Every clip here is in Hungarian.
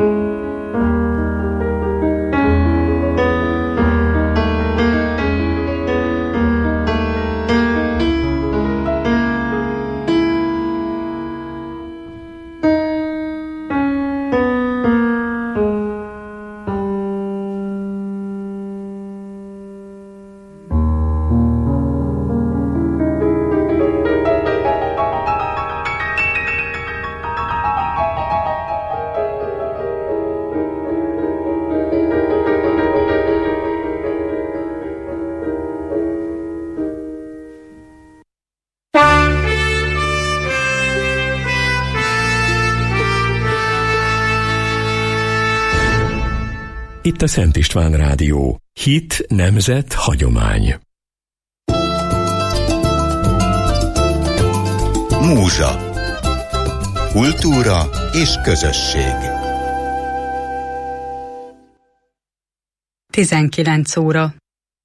Itt a Szent István Rádió. Hit, nemzet, hagyomány. Múzsa. Kultúra és közösség. 19 óra.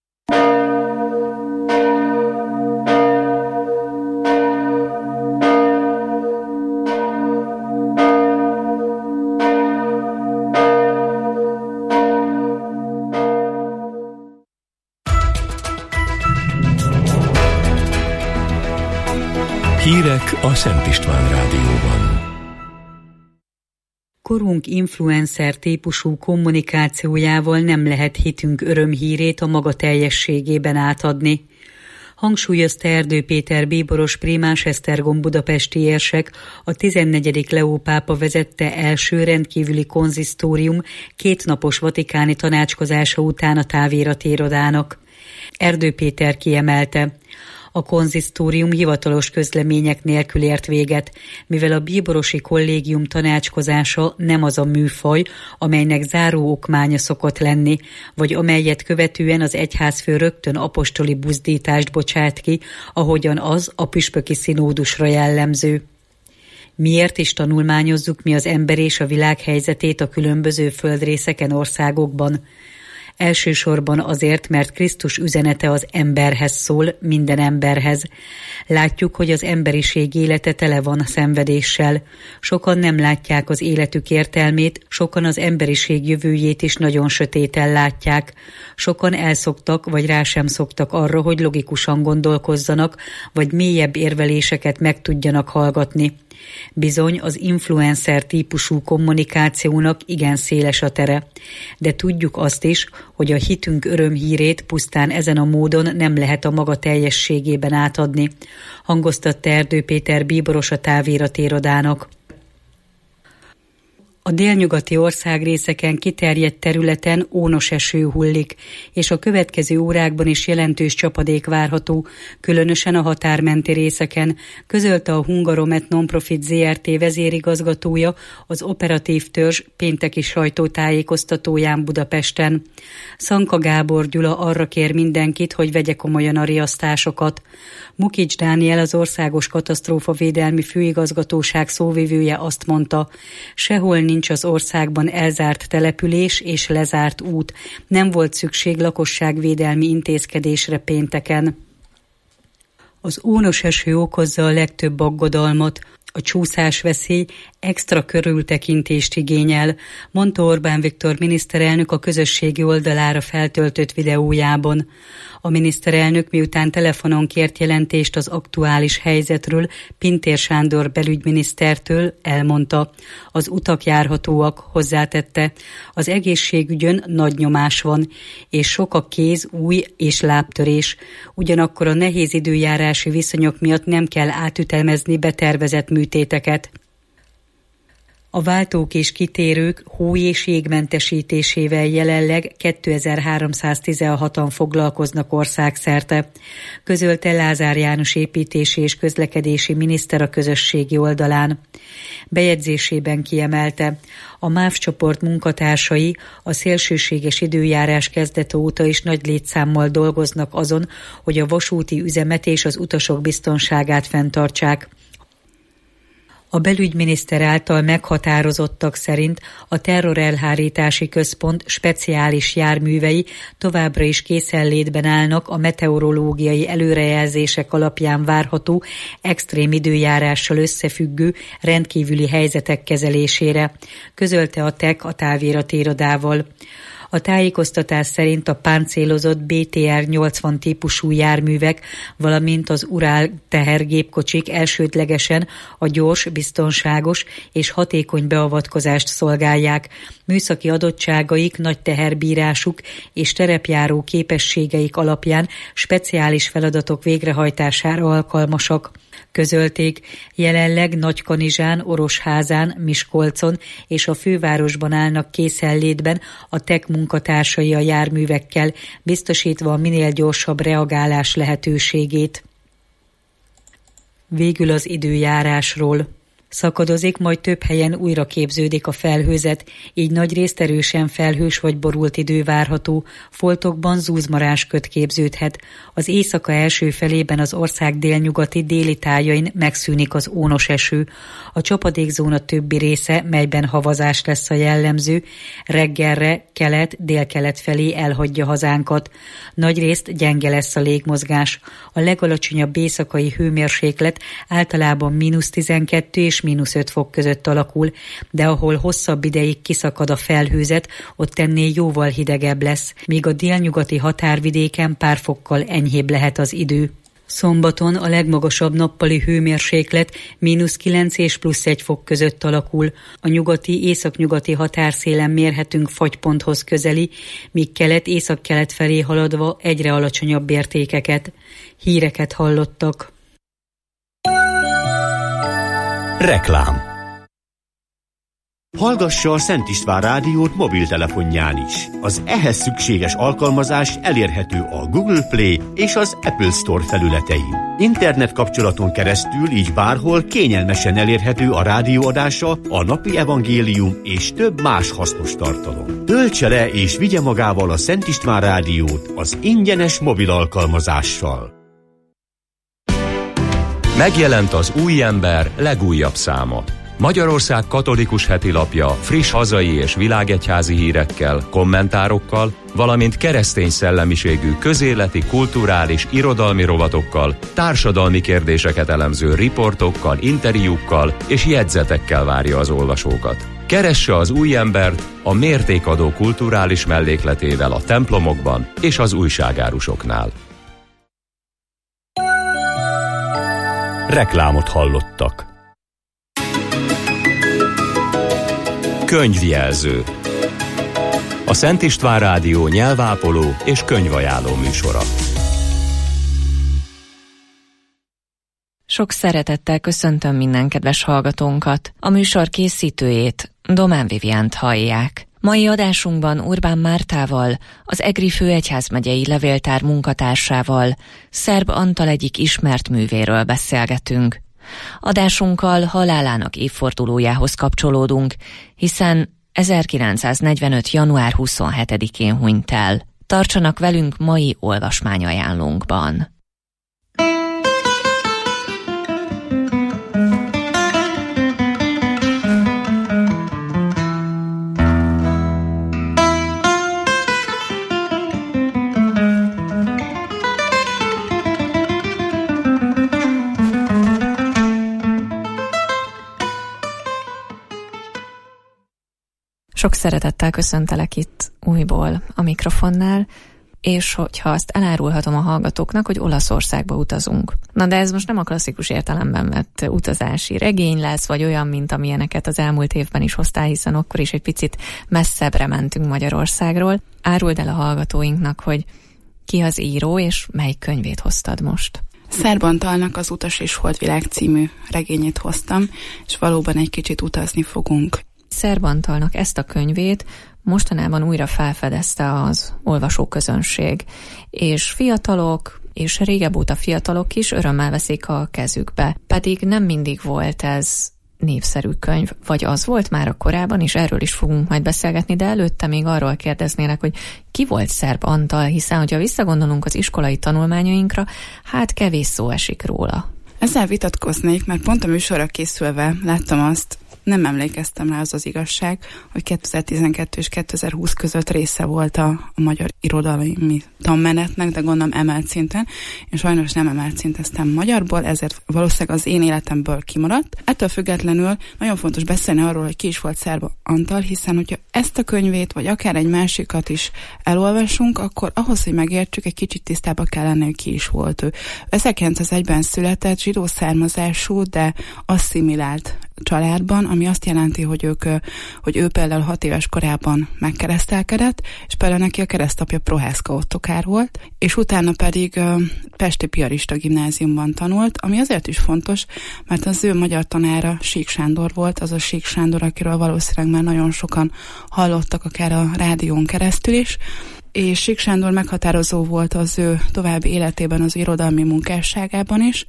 Hírek a Szent István Rádióban. Korunk influencer típusú kommunikációjával nem lehet hitünk örömhírét a maga teljességében átadni. Hangsúlyozta Erdő Péter bíboros prímás Esztergom budapesti érsek, a 14. Leó pápa vezette első rendkívüli konzisztórium 2 napos vatikáni tanácskozása után a távirati irodának. Erdő Péter kiemelte, a konzisztórium hivatalos közlemények nélkül ért véget, mivel a bíborosi kollégium tanácskozása nem az a műfaj, amelynek záró okmánya szokott lenni, vagy amelyet követően az egyházfő rögtön apostoli buzdítást bocsát ki, ahogyan az a püspöki szinódusra jellemző. Miért is tanulmányozzuk mi az ember és a világ helyzetét a különböző földrészeken, országokban? Elsősorban azért, mert Krisztus üzenete az emberhez szól, minden emberhez. Látjuk, hogy az emberiség élete tele van szenvedéssel. Sokan nem látják az életük értelmét, sokan az emberiség jövőjét is nagyon sötéten látják. Sokan elszoktak, vagy rá sem szoktak arra, hogy logikusan gondolkozzanak, vagy mélyebb érveléseket meg tudjanak hallgatni. Bizony az influencer típusú kommunikációnak igen széles a tere, de tudjuk azt is, hogy a hitünk örömhírét pusztán ezen a módon nem lehet a maga teljességében átadni, hangoztatta Erdő Péter bíboros a távirati irodának. A délnyugati országrészeken kiterjedt területen ónos eső hullik, és a következő órákban is jelentős csapadék várható, különösen a határmenti részeken, közölte a Hungaromet Nonprofit Zrt. Vezérigazgatója az operatív törzs pénteki sajtótájékoztatóján Budapesten. Szanka Gábor Gyula arra kér mindenkit, hogy vegye komolyan a riasztásokat. Mukics Dániel, az Országos Katasztrófavédelmi Főigazgatóság szóvivője azt mondta, sehol nincs az országban elzárt település és lezárt út. Nem volt szükség lakosságvédelmi intézkedésre pénteken. Az ónos eső okozza a legtöbb aggodalmat. A csúszásveszély extra körültekintést igényel, mondta Orbán Viktor miniszterelnök a közösségi oldalára feltöltött videójában. A miniszterelnök miután telefonon kért jelentést az aktuális helyzetről Pintér Sándor belügyminisztertől, elmondta, az utak járhatóak, hozzátette, az egészségügyön nagy nyomás van, és sok a kéz, új és lábtörés. Ugyanakkor a nehéz időjárási viszonyok miatt nem kell átütemezni betervezett műtéteket. A váltók és kitérők hó- és jégmentesítésével jelenleg 2316-an foglalkoznak országszerte, közölte Lázár János építési és közlekedési miniszter a közösségi oldalán. Bejegyzésében kiemelte, a MÁV csoport munkatársai a szélsőséges időjárás kezdete óta is nagy létszámmal dolgoznak azon, hogy a vasúti üzemet és az utasok biztonságát fenntartsák. A belügyminiszter által meghatározottak szerint a terrorelhárítási központ speciális járművei továbbra is készenlétben állnak a meteorológiai előrejelzések alapján várható extrém időjárással összefüggő rendkívüli helyzetek kezelésére, közölte a TEK a táviratirodával. A tájékoztatás szerint a páncélozott BTR-80 típusú járművek, valamint az Ural tehergépkocsik elsődlegesen a gyors, biztonságos és hatékony beavatkozást szolgálják. Műszaki adottságaik, nagy teherbírásuk és terepjáró képességeik alapján speciális feladatok végrehajtására alkalmasak. Közölték, jelenleg Nagykanizsán, Orosházán, Miskolcon és a fővárosban állnak készenlétben a TEK munkatársai a járművekkel, biztosítva a minél gyorsabb reagálás lehetőségét. Végül az időjárásról. Szakadozik, majd több helyen újra képződik a felhőzet, így nagyrészt erősen felhős vagy borult idő várható, foltokban zúzmarásköd képződhet. Az éjszaka első felében az ország délnyugati déli tájain megszűnik az ónos eső. A csapadékzóna többi része, melyben havazás lesz a jellemző, reggelre kelet-délkelet felé elhagyja hazánkat. Nagyrészt gyenge lesz a légmozgás. A legalacsonyabb éjszakai hőmérséklet általában -12 és -5 fok között alakul, de ahol hosszabb ideig kiszakad a felhőzet, ott ennél jóval hidegebb lesz, míg a délnyugati határvidéken pár fokkal enyhébb lehet az idő. Szombaton a legmagasabb nappali hőmérséklet -9 és +1 fok között alakul. A nyugati, északnyugati határszélen mérhetünk fagyponthoz közeli, míg kelet-északkelet felé haladva egyre alacsonyabb értékeket. Híreket hallottak. Reklám. Hallgassa a Szent István rádiót mobiltelefonján is. Az ehhez szükséges alkalmazás elérhető a Google Play és az Apple Store felületein. Internet kapcsolaton keresztül így bárhol kényelmesen elérhető a rádióadása, a napi evangélium és több más hasznos tartalom. Töltse le és vigye magával a Szent István rádiót az ingyenes mobil alkalmazással. Megjelent az Új Ember legújabb száma. Magyarország katolikus hetilapja friss hazai és világegyházi hírekkel, kommentárokkal, valamint keresztény szellemiségű közéleti, kulturális, irodalmi rovatokkal, társadalmi kérdéseket elemző riportokkal, interjúkkal és jegyzetekkel várja az olvasókat. Keresse az Új Embert a mértékadó kulturális mellékletével a templomokban és az újságárusoknál. Reklámot hallottak. Könyvjelző. A Szent István Rádió nyelvápoló és könyvajánló műsora. Sok szeretettel köszöntöm minden kedves hallgatónkat. A műsor készítőjét, Domán Viviánt hallják. Mai adásunkban Urbán Mártával, az Egri főegyházmegyei levéltár munkatársával, Szerb Antal egyik ismert művéről beszélgetünk. Adásunkkal halálának évfordulójához kapcsolódunk, hiszen 1945. január 27-én hunyt el. Tartsanak velünk mai olvasmányajánlónkban. Sok szeretettel köszöntelek itt újból a mikrofonnál, és hogyha azt elárulhatom a hallgatóknak, hogy Olaszországba utazunk. Na de ez most nem a klasszikus értelemben vett utazási regény lesz, vagy olyan, mint amilyeneket az elmúlt évben is hoztál, hiszen akkor is egy picit messzebbre mentünk Magyarországról. Áruld el a hallgatóinknak, hogy ki az író, és mely könyvét hoztad most. Szerb Antalnak az Utas és Holdvilág című regényét hoztam, és valóban egy kicsit utazni fogunk. Szerb Antalnak ezt a könyvét mostanában újra felfedezte az olvasóközönség, és fiatalok, és régebb óta fiatalok is örömmel veszik a kezükbe. Pedig nem mindig volt ez népszerű könyv, vagy az volt már a korábban, és erről is fogunk majd beszélgetni, de előtte még arról kérdeznének, hogy ki volt Szerb Antal, hiszen hogyha visszagondolunk az iskolai tanulmányainkra, hát kevés szó esik róla. Ezzel vitatkoznék, mert pont a műsorra készülve láttam azt, nem emlékeztem rá, az igazság, hogy 2012 és 2020 között része volt a magyar irodalmi tanmenetnek, de gondolom emelt szinten. Én sajnos nem emelt szinteztem magyarból, ezért valószínűleg az én életemből kimaradt. Ettől függetlenül nagyon fontos beszélni arról, hogy ki is volt Szerb Antal, hiszen hogyha ezt a könyvét, vagy akár egy másikat is elolvasunk, akkor ahhoz, hogy megértsük, egy kicsit tisztába kell lenni, hogy ki is volt ő. 1901-ben született, zsidó származású, de asszimilált családban, ami azt jelenti, hogy ő például 6 éves korában megkeresztelkedett, és például neki a keresztapja Prohászka Ottokár volt, és utána pedig pesti piarista gimnáziumban tanult, ami azért is fontos, mert az ő magyar tanára Sík Sándor volt, az a Sík Sándor, akiről valószínűleg már nagyon sokan hallottak, akár a rádión keresztül is, és Sík Sándor meghatározó volt az ő további életében, az irodalmi munkásságában is,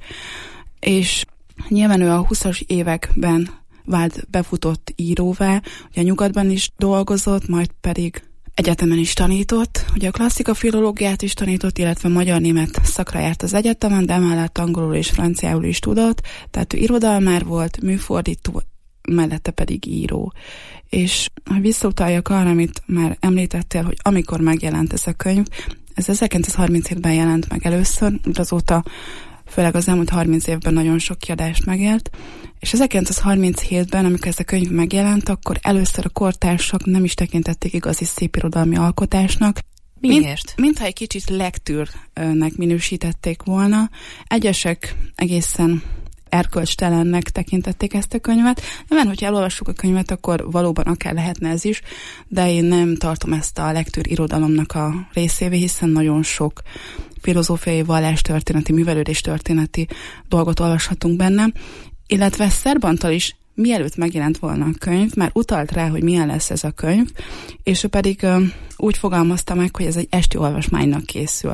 és nyilván ő a 20-as években vált befutott íróvá, ugye nyugatban is dolgozott, majd pedig egyetemen is tanított, ugye a klasszika filológiát is tanított, illetve magyar-német szakra járt az egyetemen, de emellett angolul és franciául is tudott, tehát ő irodalmár volt, műfordító, mellette pedig író. És ha visszautaljak arra, amit már említettél, hogy amikor megjelent ez a könyv, ez 1937-ben jelent meg először, azóta főleg az elmúlt 30 évben nagyon sok kiadást megélt, és 1937-ben, amikor ez a könyv megjelent, akkor először a kortársak nem is tekintették igazi szépirodalmi alkotásnak. Miért? Mintha egy kicsit lektűrnek minősítették volna. Egyesek egészen erkölcstelennek tekintették ezt a könyvet. Nem, hogyha elolvassuk a könyvet, akkor valóban akár lehetne ez is, de én nem tartom ezt a lektűr irodalomnak a részévé, hiszen nagyon sok filozófiai, vallástörténeti, művelődéstörténeti dolgot olvashatunk benne, illetve Szerb Antal is mielőtt megjelent volna a könyv, már utalt rá, hogy milyen lesz ez a könyv, és ő pedig úgy fogalmazta meg, hogy ez egy esti olvasmánynak készül.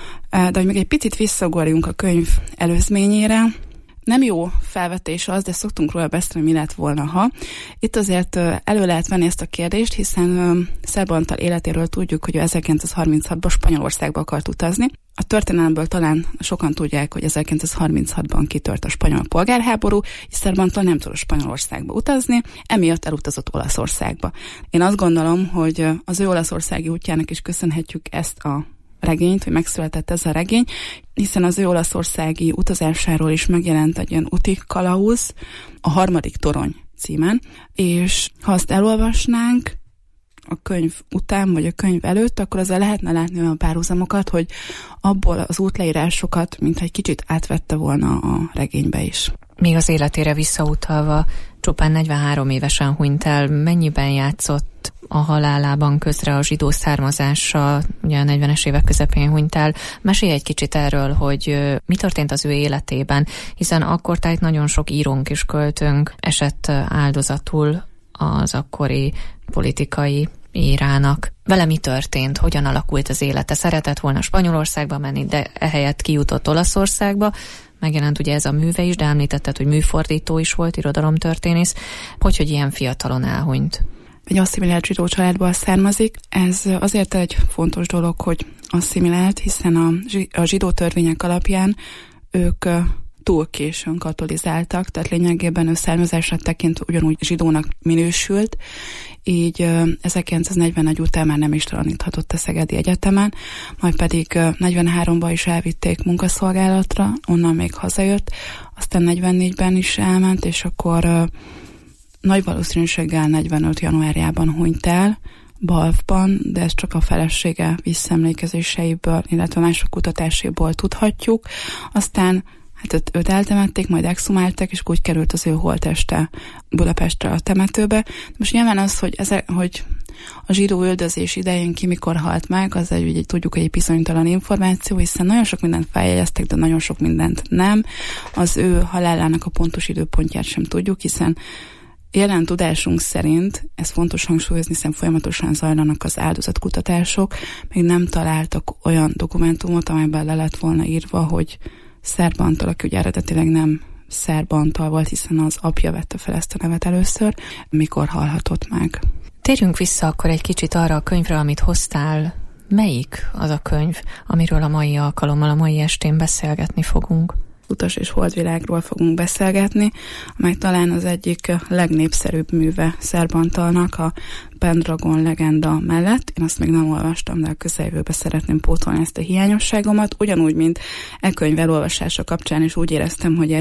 De hogy még egy picit visszagorjunk a könyv előzményére, nem jó felvetés az, de szoktunk róla beszélni, mi lett volna, ha. Itt azért elő lehet venni ezt a kérdést, hiszen Szerb Antal életéről tudjuk, hogy 1936-ban Spanyolországba akart utazni. A történelemből talán sokan tudják, hogy 1936-ban kitört a spanyol polgárháború, és Szerb Antal nem tudott Spanyolországba utazni, emiatt elutazott Olaszországba. Én azt gondolom, hogy az ő olaszországi útjának is köszönhetjük ezt a regényt, hogy megszületett ez a regény, hiszen az ő olaszországi utazásáról is megjelent egy ilyen úti kalauz, a Harmadik torony címen, és ha azt elolvasnánk a könyv után, vagy a könyv előtt, akkor azzal lehetne látni olyan párhuzamokat, hogy abból az útleírásokat, mintha egy kicsit átvette volna a regénybe is. Még az életére visszautalva, csupán 43 évesen hunyt el, mennyiben játszott a halálában közre a zsidó származása, ugye a 40-es évek közepén hunyt el. Mesélj egy kicsit erről, hogy mi történt az ő életében, hiszen akkortájt nagyon sok írónk és költőnk esett áldozatul az akkori politikai írának. Vele mi történt? Hogyan alakult az élete? Szeretett volna Spanyolországba menni, de ehelyett kijutott Olaszországba. Megjelent ugye ez a műve is, de említetted, hogy műfordító is volt, irodalomtörténész. Hogy ilyen fiatalon elhunyt? Egy asszimilált zsidó családból származik. Ez azért egy fontos dolog, hogy asszimilált, hiszen a zsidó törvények alapján ők túl későn katolizáltak, tehát lényegében ő származásra tekintve ugyanúgy zsidónak minősült, így 1941 után már nem is talaníthatott a Szegedi Egyetemen, majd pedig 43-ban is elvitték munkaszolgálatra, onnan még hazajött, aztán 44-ben is elment, és akkor nagy valószínűséggel 45 januárjában hunyt el, Balfban, de ezt csak a felesége visszaemlékezéseiből, illetve mások kutatáséból tudhatjuk. Aztán őt eltemették, majd exhumálták, és úgy került az ő holtteste Budapestre a temetőbe. Most nyilván az, hogy a zsidó üldözés idején ki mikor halt meg, az tudjuk, hogy egy bizonytalan információ, hiszen nagyon sok mindent feljegyeztek, de nagyon sok mindent nem. Az ő halálának a pontos időpontját sem tudjuk, hiszen jelen tudásunk szerint, ez fontos hangsúlyozni, hiszen folyamatosan zajlanak az áldozatkutatások, még nem találtak olyan dokumentumot, amelyben le lett volna írva, hogy Szerb Antal, aki ugye eredetileg nem Szerb Antal volt, hiszen az apja vette fel ezt a nevet először, mikor halhatott meg. Térjünk vissza akkor egy kicsit arra a könyvre, amit hoztál. Melyik az a könyv, amiről a mai alkalommal, a mai estén beszélgetni fogunk? Utas és holdvilágról fogunk beszélgetni, amely talán az egyik legnépszerűbb műve Szerbantalnak, a Pendragon legenda mellett. Én azt még nem olvastam, de a közeljövőben szeretném pótolni ezt a hiányosságomat. Ugyanúgy, mint e könyv elolvasása kapcsán is úgy éreztem, hogy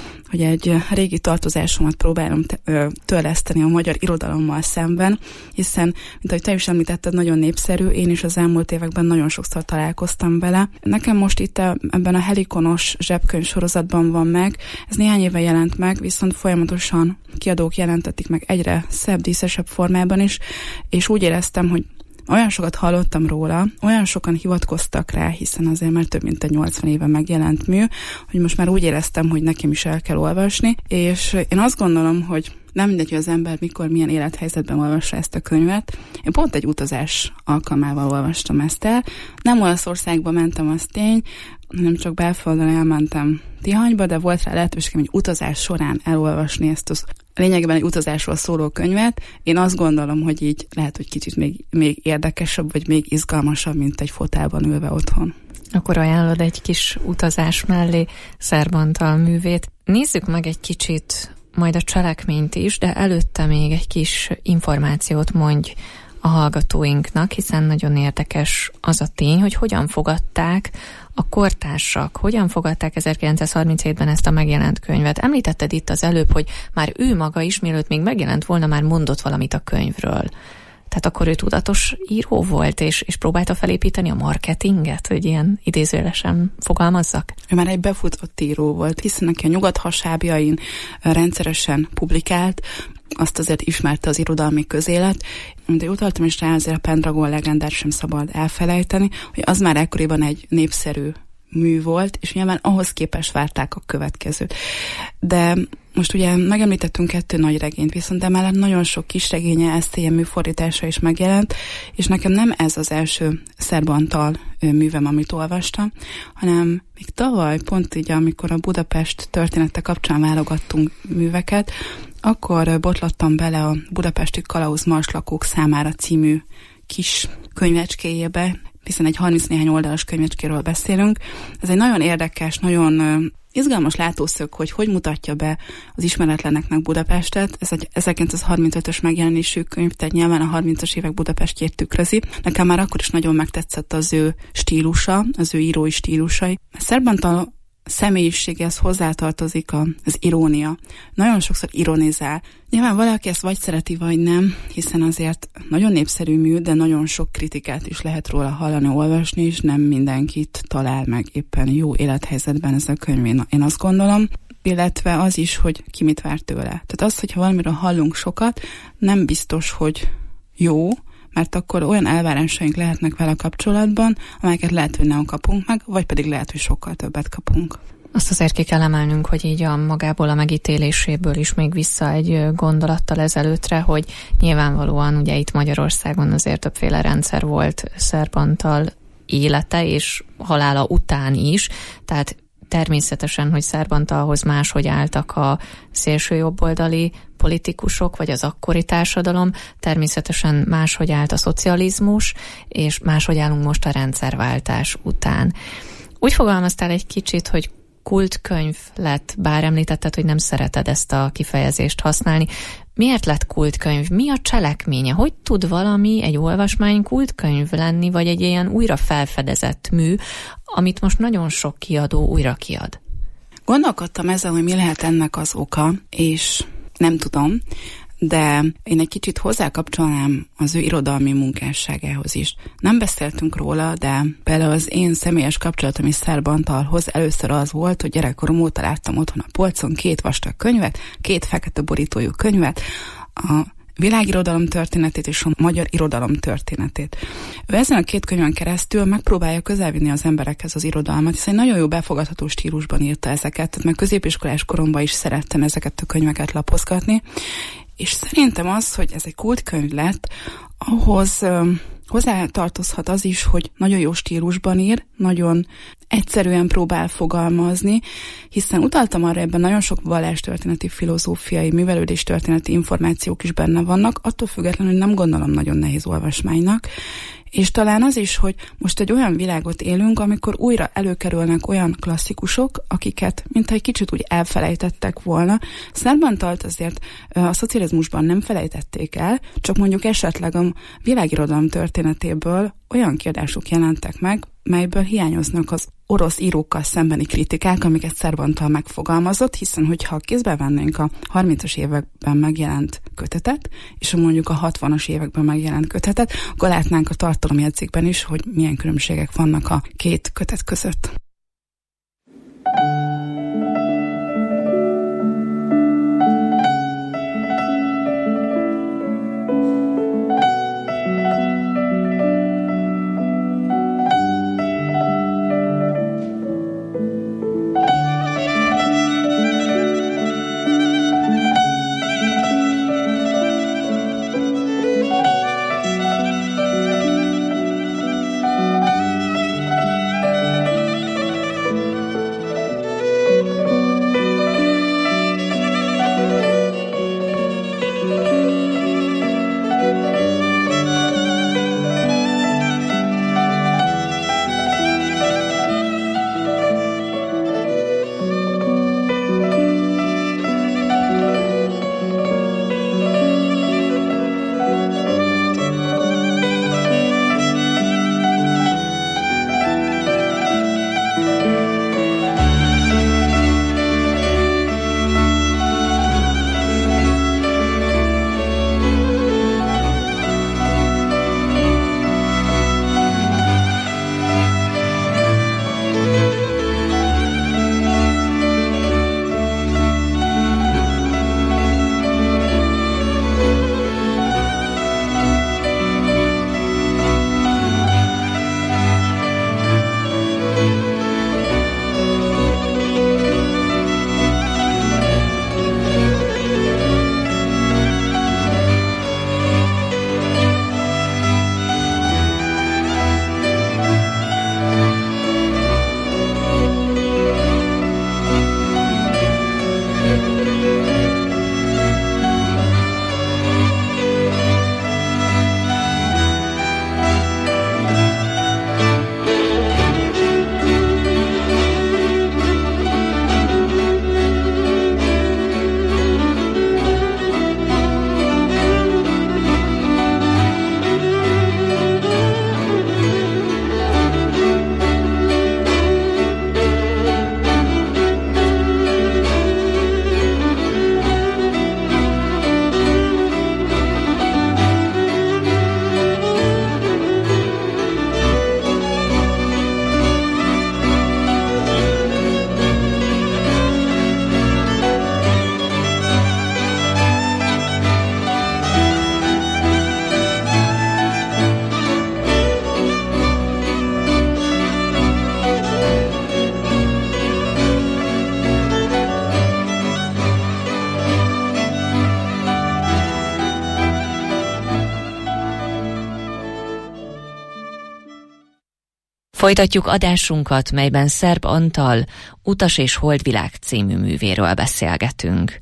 egy régi tartozásomat próbálom törleszteni a magyar irodalommal szemben, hiszen, mint ahogy te is említetted, nagyon népszerű, én is az elmúlt években nagyon sokszor találkoztam vele. Nekem most itt ebben a Helikonos zsebkönyv sorozatban van meg, ez néhány éve jelent meg, viszont folyamatosan kiadók jelentetik meg egyre szebb, díszesebb formában is, és úgy éreztem, hogy olyan sokat hallottam róla, olyan sokan hivatkoztak rá, hiszen azért már több mint egy 80 éve megjelent mű, hogy most már úgy éreztem, hogy nekem is el kell olvasni, és én azt gondolom, hogy nem mindegy, hogy az ember mikor, milyen élethelyzetben olvassa ezt a könyvet. Én pont egy utazás alkalmával olvastam ezt el. Nem Olaszországba mentem, az tény, hanem csak belföldön elmentem Tihanyba, de volt rá lehetőségem egy utazás során elolvasni ezt az lényegében egy utazásról szóló könyvet. Én azt gondolom, hogy így lehet, hogy kicsit még érdekesebb, vagy még izgalmasabb, mint egy fotelban ülve otthon. Akkor ajánlod egy kis utazás mellé Szerbantal művét. Nézzük meg egy kicsit majd a cselekményt is, de előtte még egy kis információt mondj a hallgatóinknak, hiszen nagyon érdekes az a tény, hogy hogyan fogadták a kortársak, hogyan fogadták 1937-ben ezt a megjelent könyvet. Említetted itt az előbb, hogy már ő maga is, mielőtt még megjelent volna, már mondott valamit a könyvről. Tehát akkor ő tudatos író volt, és próbálta felépíteni a marketinget, hogy ilyen idézőjelesen fogalmazzak? Ő már egy befutott író volt, hiszen neki a nyugat hasábjain rendszeresen publikált, azt azért ismerte az irodalmi közélet. Mint én utaltam is rá, azért a Pendragon legendát sem szabad elfelejteni, hogy az már ekkoriban egy népszerű mű volt, és nyilván ahhoz képest várták a következőt. De most ugye megemlítettünk 2 nagy regényt, viszont emellett nagyon sok kis regénye, eszéje, műfordítása is megjelent, és nekem nem ez az első Szerbantal művem, amit olvastam, hanem még tavaly, pont így, amikor a Budapest története kapcsán válogattunk műveket, akkor botlottam bele a Budapesti Kalauz Marslakók számára című kis könyvecskéjébe, hiszen egy 30 néhány oldalas könyvecskéről beszélünk. Ez egy nagyon érdekes, nagyon izgalmas látószög, hogy mutatja be az ismeretleneknek Budapestet. Ez egy 1935-ös megjelenésű könyv, tehát nyilván a 30-as évek Budapestjét tükrözi. Nekem már akkor is nagyon megtetszett az ő stílusa, az ő írói stílusai. Szerbantal személyiséghez hozzátartozik az irónia. Nagyon sokszor ironizál. Nyilván valaki ezt vagy szereti, vagy nem, hiszen azért nagyon népszerű mű, de nagyon sok kritikát is lehet róla hallani, olvasni, és nem mindenkit talál meg éppen jó élethelyzetben ez a könyv. Én azt gondolom, illetve az is, hogy ki mit vár tőle. Tehát az, hogyha valamiről hallunk sokat, nem biztos, hogy jó, mert akkor olyan elvárásaink lehetnek vele kapcsolatban, amelyeket lehet, hogy nem kapunk meg, vagy pedig lehet, hogy sokkal többet kapunk. Azt azért ki kell emelnünk, hogy így a magából a megítéléséből is még vissza egy gondolattal ezelőttre, hogy nyilvánvalóan ugye itt Magyarországon azért többféle rendszer volt Szerbantal élete és halála után is, tehát természetesen, hogy Szerbantalhoz máshogy álltak a szélsőjobboldali politikusok, vagy az akkori társadalom, természetesen máshogy állt a szocializmus, és máshogy állunk most a rendszerváltás után. Úgy fogalmaztál egy kicsit, hogy kultkönyv lett, bár említetted, hogy nem szereted ezt a kifejezést használni. Miért lett kultkönyv? Mi a cselekménye? Hogy tud valami, egy olvasmány kultkönyv lenni, vagy egy ilyen újra felfedezett mű, amit most nagyon sok kiadó újra kiad? Gondolkodtam ezzel, hogy mi lehet ennek az oka, és nem tudom, de én egy kicsit hozzákapcsolnám az ő irodalmi munkásságához is. Nem beszéltünk róla, de például az én személyes kapcsolatom is Szerbantalhoz először az volt, hogy gyerekkorom óta láttam otthon a polcon 2 vastag könyvet, 2 fekete borítójú könyvet, a világirodalom történetét és a magyar irodalom történetét. Ő ezen a 2 könyvön keresztül megpróbálja közelvinni az emberekhez az irodalmat, hiszen nagyon jó befogadható stílusban írta ezeket, tehát már középiskolás koromban is szerettem ezeket a könyveket lapozgatni, és szerintem az, hogy ez egy kultkönyv lett, ahhoz hozzátartozhat az is, hogy nagyon jó stílusban ír, nagyon egyszerűen próbál fogalmazni, hiszen utaltam arra, ebben nagyon sok vallástörténeti, filozófiai, művelődéstörténeti információk is benne vannak, attól függetlenül, hogy nem gondolom nagyon nehéz olvasmánynak, És talán az is, hogy most egy olyan világot élünk, amikor újra előkerülnek olyan klasszikusok, akiket mintha egy kicsit úgy elfelejtettek volna. Szerbantalt azért a szocializmusban nem felejtették el, csak mondjuk esetleg a világirodalom történetéből olyan kiadások jelentek meg, melyből hiányoznak az orosz írókkal szembeni kritikák, amiket Szerbantal megfogalmazott, hiszen hogyha kézbe vennénk a 30-as években megjelent kötetet, és mondjuk a 60-as években megjelent kötetet, akkor látnánk a tartalomjegyzékben is, hogy milyen különbségek vannak a két kötet között. Folytatjuk adásunkat, melyben Szerb Antal Utas és Holdvilág című művéről beszélgetünk.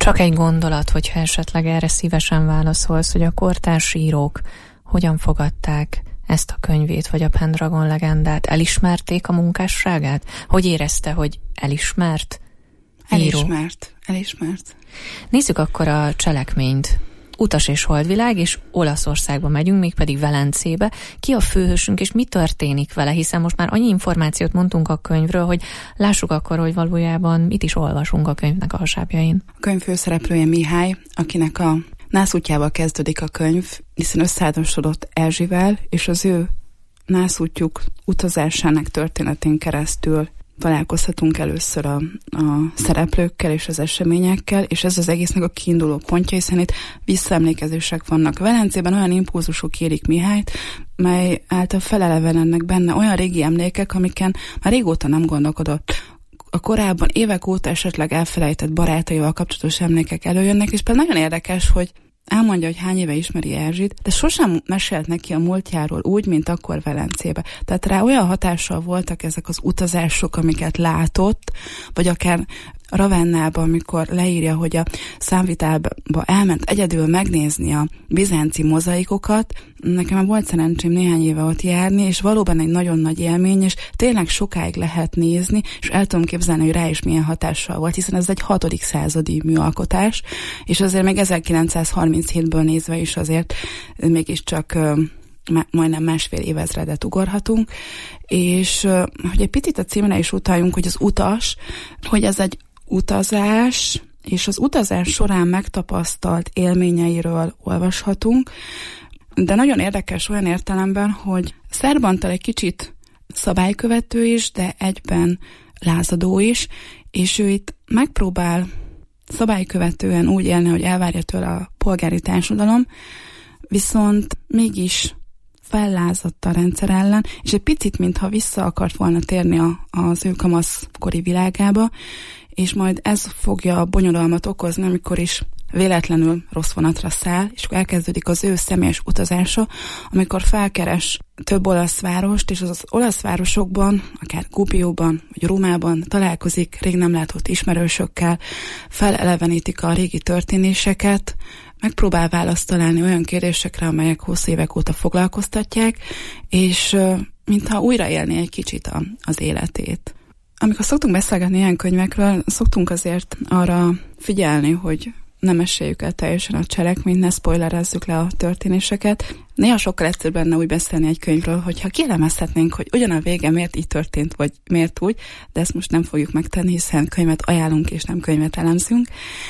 Csak egy gondolat, hogyha esetleg erre szívesen válaszolsz, hogy a kortárs írók hogyan fogadták ezt a könyvét, vagy a Pendragon legendát? Elismerték a munkásságát? Hogy érezte, hogy elismert író? Elismert. Nézzük akkor a cselekményt. Utas és holdvilág, és Olaszországba megyünk, mégpedig Velencébe. Ki a főhősünk, és mi történik vele? Hiszen most már annyi információt mondtunk a könyvről, hogy lássuk akkor, hogy valójában mit is olvasunk a könyvnek a hasábjain. A könyv főszereplője Mihály, akinek a nászútjával kezdődik a könyv, hiszen összeházasodott Erzsivel, és az ő nászútjuk utazásának történetén keresztül találkozhatunk először a szereplőkkel és az eseményekkel, és ez az egésznek a kiinduló pontja, hiszen itt visszaemlékezések vannak. Velencében olyan impulzusok érik Mihályt, mely által felelevenednek benne olyan régi emlékek, amiken már régóta nem gondolkodott. A korábban évek óta esetleg elfelejtett barátaival kapcsolatos emlékek előjönnek, és például nagyon érdekes, hogy elmondja, hogy hány éve ismeri Erzsit, de sosem mesélt neki a múltjáról úgy, mint akkor Velencébe. Tehát rá olyan hatással voltak ezek az utazások, amiket látott, vagy akár Ravennában, amikor leírja, hogy a Számvitába elment egyedül megnézni a bizánci mozaikokat. Nekem volt szerencsém néhány éve ott járni, és valóban egy nagyon nagy élmény, és tényleg sokáig lehet nézni, és el tudom képzelni, hogy rá is milyen hatással volt, hiszen ez egy 6. századi műalkotás, és azért még 1937-ből nézve is azért mégiscsak majdnem másfél évezredet ugorhatunk, és hogy egy picit a címre is utaljunk, hogy az utas, hogy ez egy utazás, és az utazás során megtapasztalt élményeiről olvashatunk, de nagyon érdekes olyan értelemben, hogy Szerbantal egy kicsit szabálykövető is, de egyben lázadó is, és ő itt megpróbál szabálykövetően úgy élni, hogy elvárja tőle a polgári társadalom, viszont mégis fellázadt a rendszer ellen, és egy picit, mintha vissza akart volna térni az ő kamaszkori világába, és majd ez fogja a bonyodalmat okozni, amikor is véletlenül rossz vonatra száll, és akkor elkezdődik az ő személyes utazása, amikor felkeres több olasz várost, és az olasz városokban, akár Gubbioban, vagy Rómában találkozik rég nem látott ismerősökkel, felelevenítik a régi történéseket, megpróbál választ találni olyan kérdésekre, amelyek hosszú évek óta foglalkoztatják, és mintha újraélni egy kicsit az életét. Amikor szoktunk beszélgetni ilyen könyvekről, szoktunk azért arra figyelni, hogy nem meséljük el teljesen a cselekményt, ne spoilerezzük le a történéseket. Néha sokkal egyszerűbb benne úgy beszélni egy könyvről, hogyha kielemezhetnénk, hogy ugyan a vége miért így történt, vagy miért úgy, de ezt most nem fogjuk megtenni, hiszen könyvet ajánlunk, és nem könyvet elemzünk.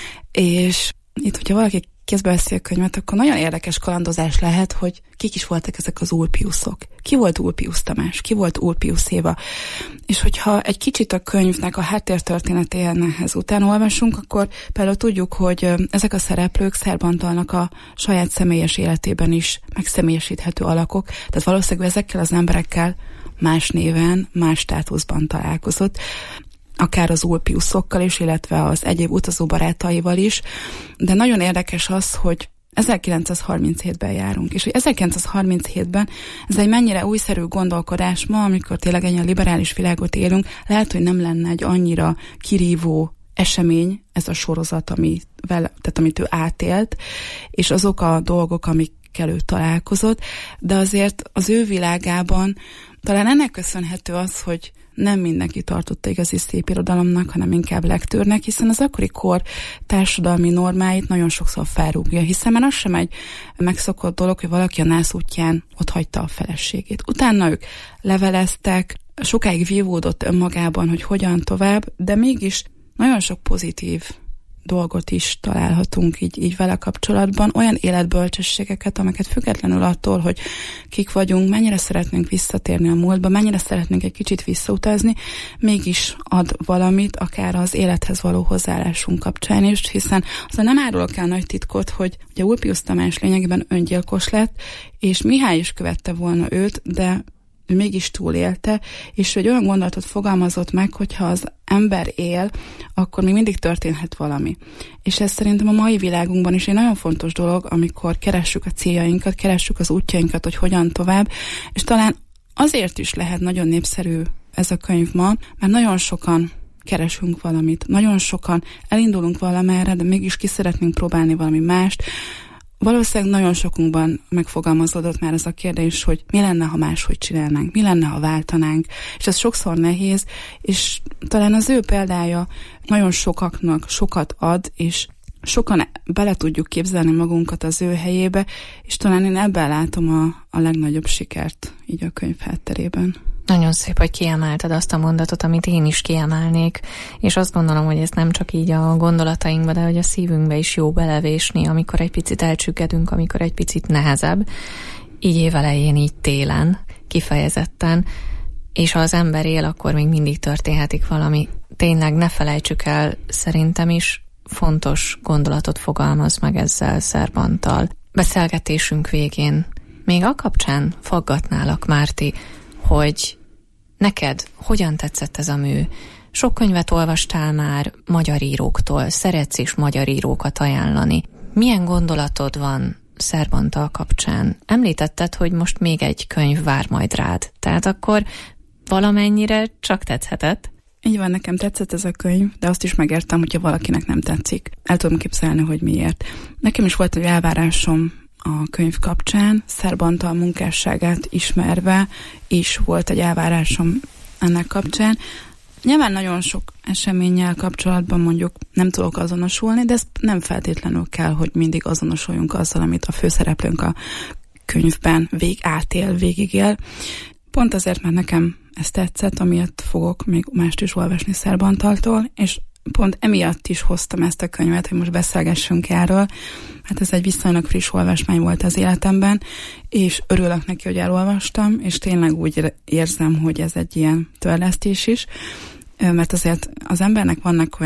És itt, hogyha valaki kézbe veszi a könyvet, akkor nagyon érdekes kalandozás lehet, hogy kik is voltak ezek az Ulpiusok. Ki volt Ulpius Tamás? Ki volt Ulpius Éva? És hogyha egy kicsit a könyvnek a háttértörténetéhez után olvasunk, akkor például tudjuk, hogy ezek a szereplők Szerbantalnak a saját személyes életében is megszemélyesíthető alakok, tehát valószínűleg ezekkel az emberekkel más néven, más státuszban találkozott, akár az Ulpiusokkal is, illetve az egyéb utazó barátaival is, de nagyon érdekes az, hogy 1937-ben járunk, és hogy 1937-ben ez egy mennyire újszerű gondolkodás ma, amikor tényleg egy liberális világot élünk, lehet, hogy nem lenne egy annyira kirívó esemény ez a sorozat, amit ő átélt, és azok a dolgok, amikkel ő találkozott, de azért az ő világában talán ennek köszönhető az, hogy nem mindenki tartotta igazi szépirodalomnak, hanem inkább lektőrnek, hiszen az akkori kor társadalmi normáit nagyon sokszor felrúgja, hiszen már az sem egy megszokott dolog, hogy valaki a nász útján otthagyta a feleségét. Utána ők leveleztek, sokáig vívódott önmagában, hogy hogyan tovább, de mégis nagyon sok pozitív dolgot is találhatunk így vele kapcsolatban, olyan életbölcsességeket, amiket függetlenül attól, hogy kik vagyunk, mennyire szeretnénk visszatérni a múltba, mennyire szeretnénk egy kicsit visszautazni, mégis ad valamit, akár az élethez való hozzáállásunk kapcsán is, hiszen azon nem árulok el nagy titkot, hogy ugye Ulpius Tamás lényegében öngyilkos lett, és Mihály is követte volna őt, de ő mégis túlélte, és egy olyan gondolatot fogalmazott meg, hogyha az ember él, akkor még mindig történhet valami. És ez szerintem a mai világunkban is egy nagyon fontos dolog, amikor keressük a céljainkat, keressük az útjainkat, hogy hogyan tovább, és talán azért is lehet nagyon népszerű ez a könyv ma, mert nagyon sokan keresünk valamit. Nagyon sokan elindulunk valamerre, de mégis ki szeretnénk próbálni valami mást. Valószínűleg nagyon sokunkban megfogalmazódott már az a kérdés, hogy mi lenne, ha máshogy csinálnánk, mi lenne, ha váltanánk, és ez sokszor nehéz, és talán az ő példája nagyon sokaknak sokat ad, és sokan bele tudjuk képzelni magunkat az ő helyébe, és talán én ebben látom a legnagyobb sikert így a könyv hátterében. Nagyon szép, hogy kiemelted azt a mondatot, amit én is kiemelnék, és azt gondolom, hogy ez nem csak így a gondolatainkba, de hogy a szívünkbe is jó belevésni, amikor egy picit elcsüggedünk, amikor egy picit nehezebb. Így évelején, így télen, kifejezetten, és ha az ember él, akkor még mindig történhetik valami. Tényleg ne felejtsük el, szerintem is fontos gondolatot fogalmaz meg ezzel Szerb Antal. Beszélgetésünk végén még a kapcsán faggatnálak, Márti, hogy neked hogyan tetszett ez a mű? Sok könyvet olvastál már magyar íróktól, szeretsz is magyar írókat ajánlani. Milyen gondolatod van Szerb Antal kapcsán? Említetted, hogy most még egy könyv vár majd rád. Tehát akkor valamennyire csak tetszhetett? Így van, nekem tetszett ez a könyv, de azt is megértem, hogyha valakinek nem tetszik. El tudom képzelni, hogy miért. Nekem is volt egy elvárásom a könyv kapcsán, Szerb Antal munkásságát ismerve is volt egy elvárásom ennek kapcsán. Nyilván nagyon sok eseménnyel kapcsolatban mondjuk nem tudok azonosulni, de ez nem feltétlenül kell, hogy mindig azonosuljunk azzal, amit a főszereplőnk a könyvben végigél. Pont azért, mert nekem ez tetszett, amiatt fogok még mást is olvasni Szerb Antaltól, és pont emiatt is hoztam ezt a könyvet, hogy most beszélgessünk erről. Hát ez egy viszonylag friss olvasmány volt az életemben, és örülök neki, hogy elolvastam, és tényleg úgy érzem, hogy ez egy ilyen törlesztés is, mert azért az embernek vannak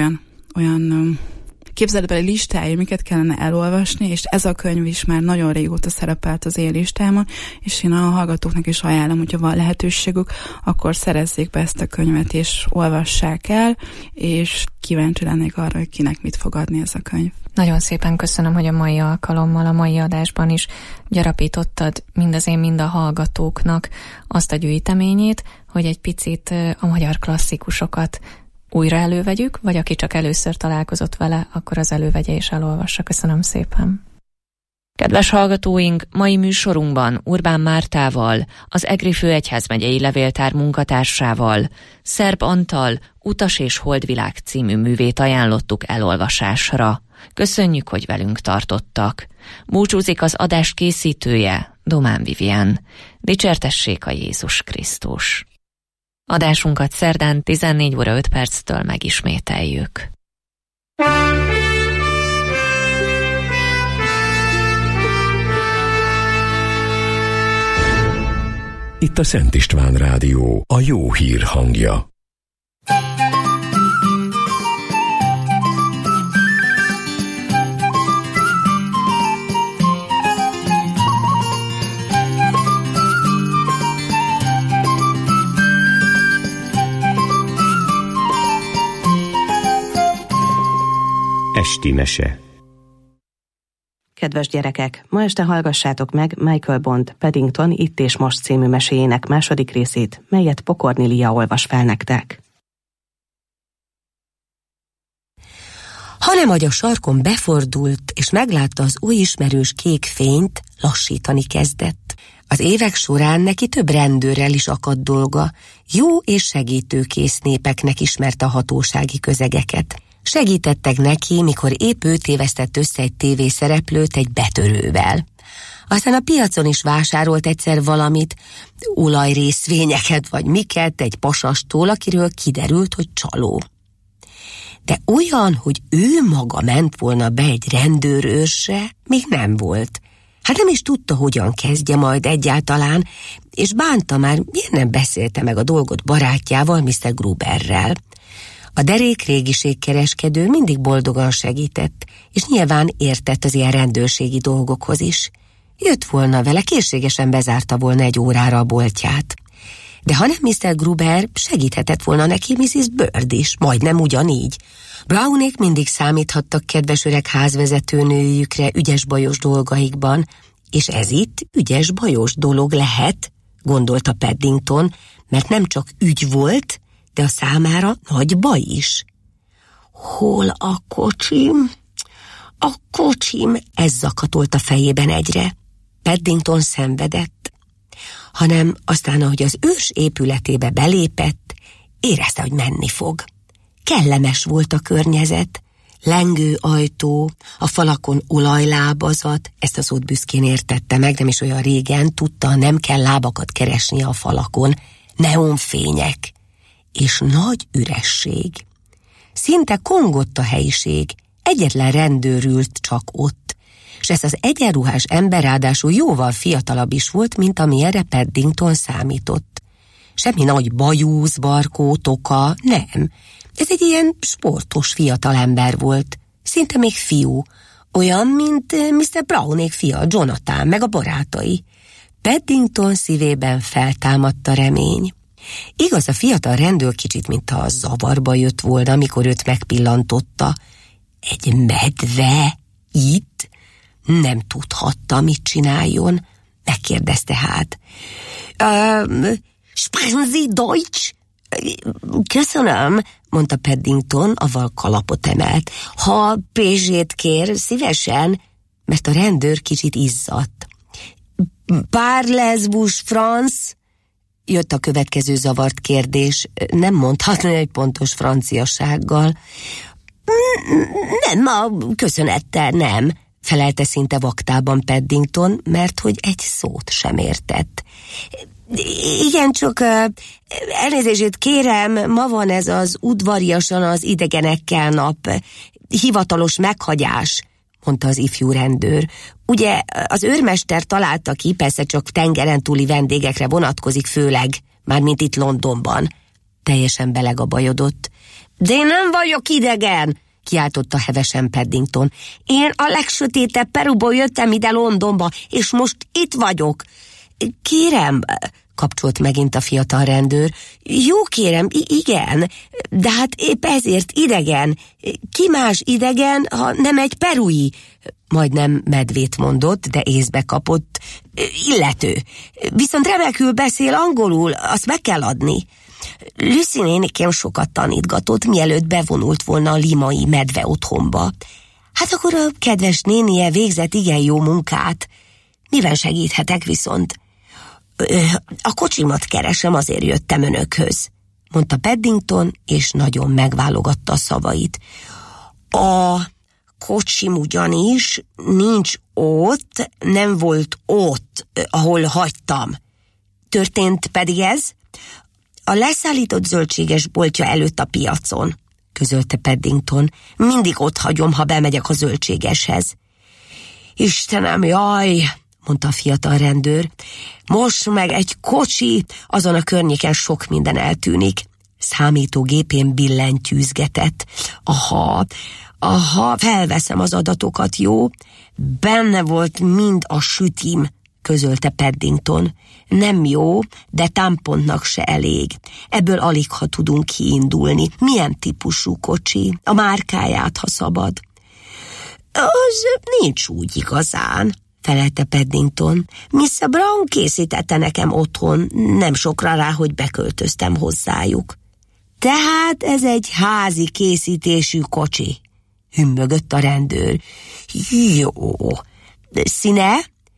olyan képzeletbeli listái, miket kellene elolvasni, és ez a könyv is már nagyon régóta szerepelt az én listámon, és én a hallgatóknak is ajánlom, hogyha van lehetőségük, akkor szerezzék be ezt a könyvet, és olvassák el, és kíváncsi lennék arra, hogy kinek mit fog adni ez a könyv. Nagyon szépen köszönöm, hogy a mai alkalommal, a mai adásban is gyarapítottad mind az én, mind a hallgatóknak azt a gyűjteményét, hogy egy picit a magyar klasszikusokat újra elővegyük, vagy aki csak először találkozott vele, akkor az elővegye és elolvassa. Köszönöm szépen. Kedves hallgatóink, mai műsorunkban Urbán Mártával, az Egri Főegyházmegyei Levéltár munkatársával, Szerb Antal Utas és Holdvilág című művét ajánlottuk elolvasásra. Köszönjük, hogy velünk tartottak. Búcsúzik az adás készítője, Domán Vivien. Dicsértessék a Jézus Krisztus. Adásunkat szerdán 14 óra 5 perctől megismételjük. Itt a Szent István Rádió, a jó hír hangja. Esti mese. Kedves gyerekek, ma este hallgassátok meg Michael Bond Paddington Itt és Most című meséjének második részét, melyet Pokornilia olvas fel nektek. Hanem, hogy a sarkon befordult, és meglátta az új ismerős kék fényt, lassítani kezdett. Az évek során neki több rendőrrel is akadt dolga, jó és segítőkész népeknek ismerte a hatósági közegeket. Segítettek neki, mikor épp ő tévesztett össze egy tévészereplőt egy betörővel. Aztán a piacon is vásárolt egyszer valamit, olajrészvényeket vagy miket egy pasastól, akiről kiderült, hogy csaló. De olyan, hogy ő maga ment volna be egy rendőrőrsre, még nem volt. Hát nem is tudta, hogyan kezdje majd egyáltalán, és bánta már, miért nem beszélte meg a dolgot barátjával, Mr. Gruberrel. A derék régiségkereskedő mindig boldogan segített, és nyilván értett az ilyen rendőrségi dolgokhoz is. Jött volna vele, készségesen bezárta volna egy órára a boltját. De ha nem Mr. Gruber, segíthetett volna neki Mrs. Bird is, majdnem ugyanígy. Brownék mindig számíthattak kedves öreg házvezetőnőjükre ügyes-bajos dolgaikban, és ez itt ügyes-bajos dolog lehet, gondolta Paddington, mert nem csak ügy volt, de a számára nagy baj is. Hol a kocsim? A kocsim, ez zakatolt a fejében egyre. Paddington szenvedett, hanem aztán, ahogy az ős épületébe belépett, érezte, hogy menni fog. Kellemes volt a környezet, lengő ajtó, a falakon olajlábazat, ezt az ott büszkén értette meg, nem is olyan régen, tudta, nem kell lábakat keresnie a falakon, neonfények, és nagy üresség. Szinte kongott a helyiség, egyetlen rendőr ült csak ott, és ez az egyenruhás ember ráadásul jóval fiatalabb is volt, mint amilyenre Paddington számított. Semmi nagy bajúsz, barkó, toka, nem. Ez egy ilyen sportos fiatalember volt, szinte még fiú, olyan, mint Mr. Brownék fia, Jonathan, meg a barátai. Paddington szívében feltámadt a remény. Igaz, a fiatal rendőr kicsit, mintha zavarba jött volna, amikor őt megpillantotta. Egy medve? Itt? Nem tudhatta, mit csináljon. Megkérdezte hát. Sprechen Sie Deutsch? Köszönöm, mondta Paddington, avval kalapot emelt. Ha pézsét kér, szívesen, mert a rendőr kicsit izzadt. Parlez-vous France? Jött a következő zavart kérdés, nem mondhatni egy pontos franciasággal. Nem, a köszönettel nem, felelte szinte vaktában Paddington, mert hogy egy szót sem értett. Igen, csak elnézését kérem, ma van ez az udvariasan az idegenekkel nap. Hivatalos meghagyás, mondta az ifjú rendőr. Ugye az őrmester találta ki, persze csak tengeren túli vendégekre vonatkozik főleg, mármint itt Londonban. Teljesen belegabajodott. De én nem vagyok idegen, kiáltotta hevesen Paddington. Én a legsötétebb Peruból jöttem ide Londonba, és most itt vagyok. Kérem, kapcsolt megint a fiatal rendőr. Jó kérem, igen, de hát épp ezért idegen. Ki más idegen, ha nem egy perui? Majdnem medvét mondott, de észbe kapott. Illető. Viszont remekül beszél angolul, azt meg kell adni. Lucy nénikém sokat tanítgatott, mielőtt bevonult volna a limai medve otthonba. Hát akkor a kedves nénie végzett igen jó munkát. Miben segíthetek viszont? A kocsimat keresem, azért jöttem önökhöz, mondta Paddington, és nagyon megválogatta a szavait. A kocsim ugyanis nincs ott, nem volt ott, ahol hagytam. Történt pedig ez? A leszállított zöldséges boltja előtt a piacon, közölte Paddington. Mindig ott hagyom, ha bemegyek a zöldségeshez. Istenem, jaj, mondta a fiatal rendőr. Most meg egy kocsi, azon a környéken sok minden eltűnik. Számítógépén billentyűzgetett. Aha, felveszem az adatokat, jó? Benne volt mind a sütim, közölte Paddington. Nem jó, de támpontnak se elég. Ebből alig ha tudunk kiindulni. Milyen típusú kocsi? A márkáját, ha szabad. Az nincs úgy igazán, felelte Paddington. Mr. Brown készítette nekem otthon, nem sokra rá, hogy beköltöztem hozzájuk. Tehát ez egy házi készítésű kocsi, hümmögött a rendőr. Jó. Színe?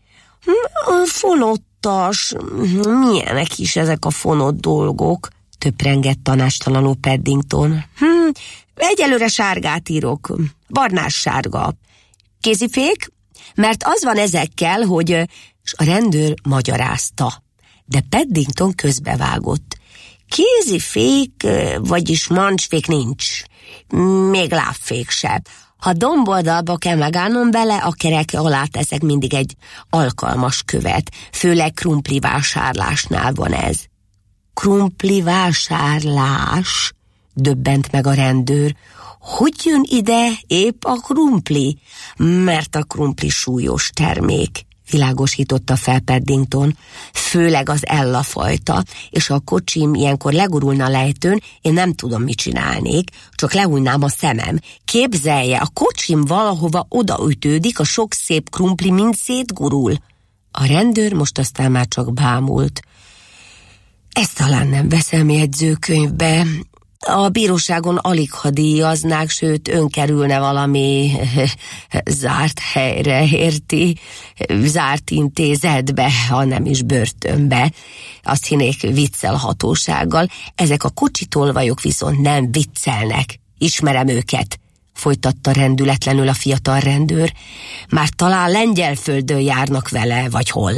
Fonottas. Milyenek is ezek a fonott dolgok? Töprengett tanástalanul Paddington. Egyelőre sárgát írok. Barnás sárga. Kézifék? Mert az van ezekkel, hogy... És a rendőr magyarázta. De Paddington közbevágott. Kézifék, vagyis mancsfék nincs. Még lábfék se. Ha domboldalba kell megállnom bele, a kerek alá teszek mindig egy alkalmas követ. Főleg krumpli vásárlásnál van ez. Krumpli vásárlás? Döbbent meg a rendőr. Hogy jön ide épp a krumpli? Mert a krumpli súlyos termék, világosította fel Paddington. Főleg az Ella fajta, és a kocsim ilyenkor legurulna a lejtőn, én nem tudom, mit csinálnék, csak lehújnám a szemem. Képzelje, a kocsim valahova odaütődik, a sok szép krumpli mind szétgurul. A rendőr most aztán már csak bámult. Ezt talán nem veszem jegyzőkönyvbe. A bíróságon alig ha díjaznák, sőt önkerülne valami zárt helyre, érti? Zárt intézetbe, ha nem is börtönbe. Azt hinnék viccelhatósággal. Ezek a kocsitolvajok viszont nem viccelnek. Ismerem őket, folytatta rendületlenül a fiatal rendőr. Már talán Lengyelföldön járnak vele, vagy hol?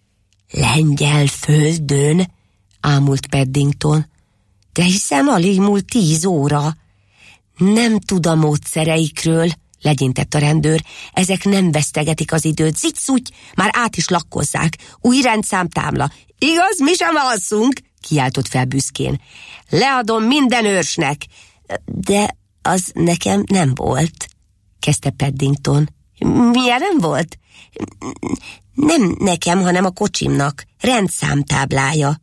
Lengyelföldön? Ámult Paddington. De hiszen alig múlt 10 óra. Nem tud a módszereikről, legyintett a rendőr. Ezek nem vesztegetik az időt. Zicsuty, már át is lakkozzák. Új rendszámtábla. Igaz, mi sem alszunk, kiáltott fel büszkén. Leadom minden őrsnek. De az nekem nem volt, kezdte Paddington. Milyen nem volt? Nem nekem, hanem a kocsimnak. Rendszámtáblája.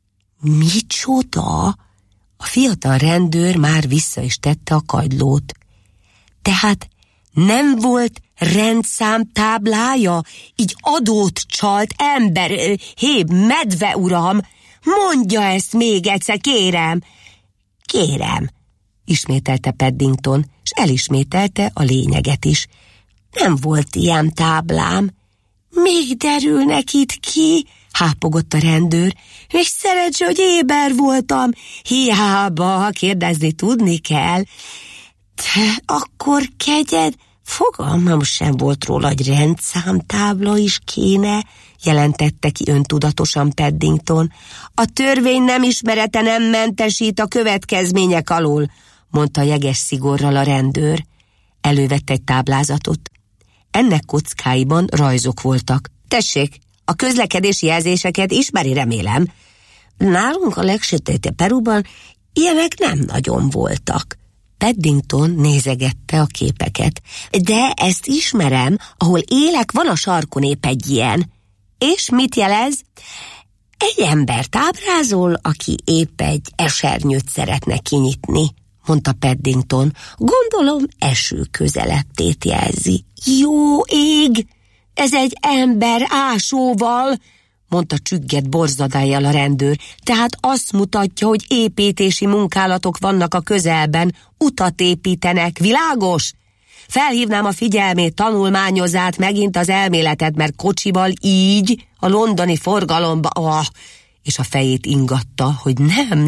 Micsoda? A fiatal rendőr már vissza is tette a kagylót. Tehát nem volt rendszámtáblája? Így adót csalt ember, medve uram! Mondja ezt még egyszer, kérem! Kérem, ismételte Paddington, és elismételte a lényeget is. Nem volt ilyen táblám. Még derülnek itt ki, hápogott a rendőr. Még szerencsé, hogy éber voltam. Hiába, kérdezni tudni kell. De akkor kegyed, fogalmam sem volt róla, hogy rendszámtábla is kéne, jelentette ki öntudatosan Paddington. A törvény nem ismerete nem mentesít a következmények alól, mondta jeges szigorral a rendőr. Elővette egy táblázatot. Ennek kockáiban rajzok voltak. Tessék, a közlekedési jelzéseket ismeri, remélem. Nálunk a legsötétebb Peruban ilyenek nem nagyon voltak. Paddington nézegette a képeket. De ezt ismerem, ahol élek, van a sarkon épp egy ilyen. És mit jelez? Egy embert ábrázol, aki épp egy esernyőt szeretne kinyitni, mondta Paddington. Gondolom eső közeledtét jelzi. Jó ég! Ez egy ember ásóval, mondta csüggett borzadájjal a rendőr. Tehát azt mutatja, hogy építési munkálatok vannak a közelben, utat építenek, világos? Felhívnám a figyelmét, tanulmányozát megint az elméletet, mert kocsival így a londoni forgalomba... és a fejét ingatta, hogy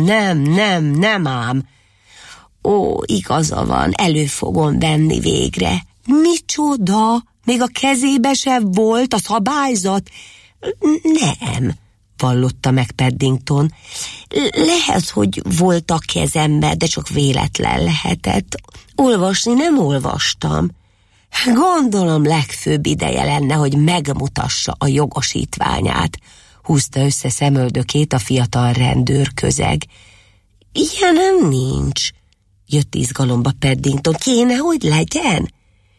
nem ám. Ó, igaza van, elő fogom venni végre. Micsoda? Még a kezébe sem volt a szabályzat? Nem, vallotta meg Paddington. Lehet, hogy volt a kezembe, de csak véletlen lehetett. Olvasni nem olvastam. Gondolom legfőbb ideje lenne, hogy megmutassa a jogosítványát. Húzta össze szemöldökét a fiatal rendőr közeg. Ilyenem nincs, jött izgalomba Paddington. Kéne, hogy legyen?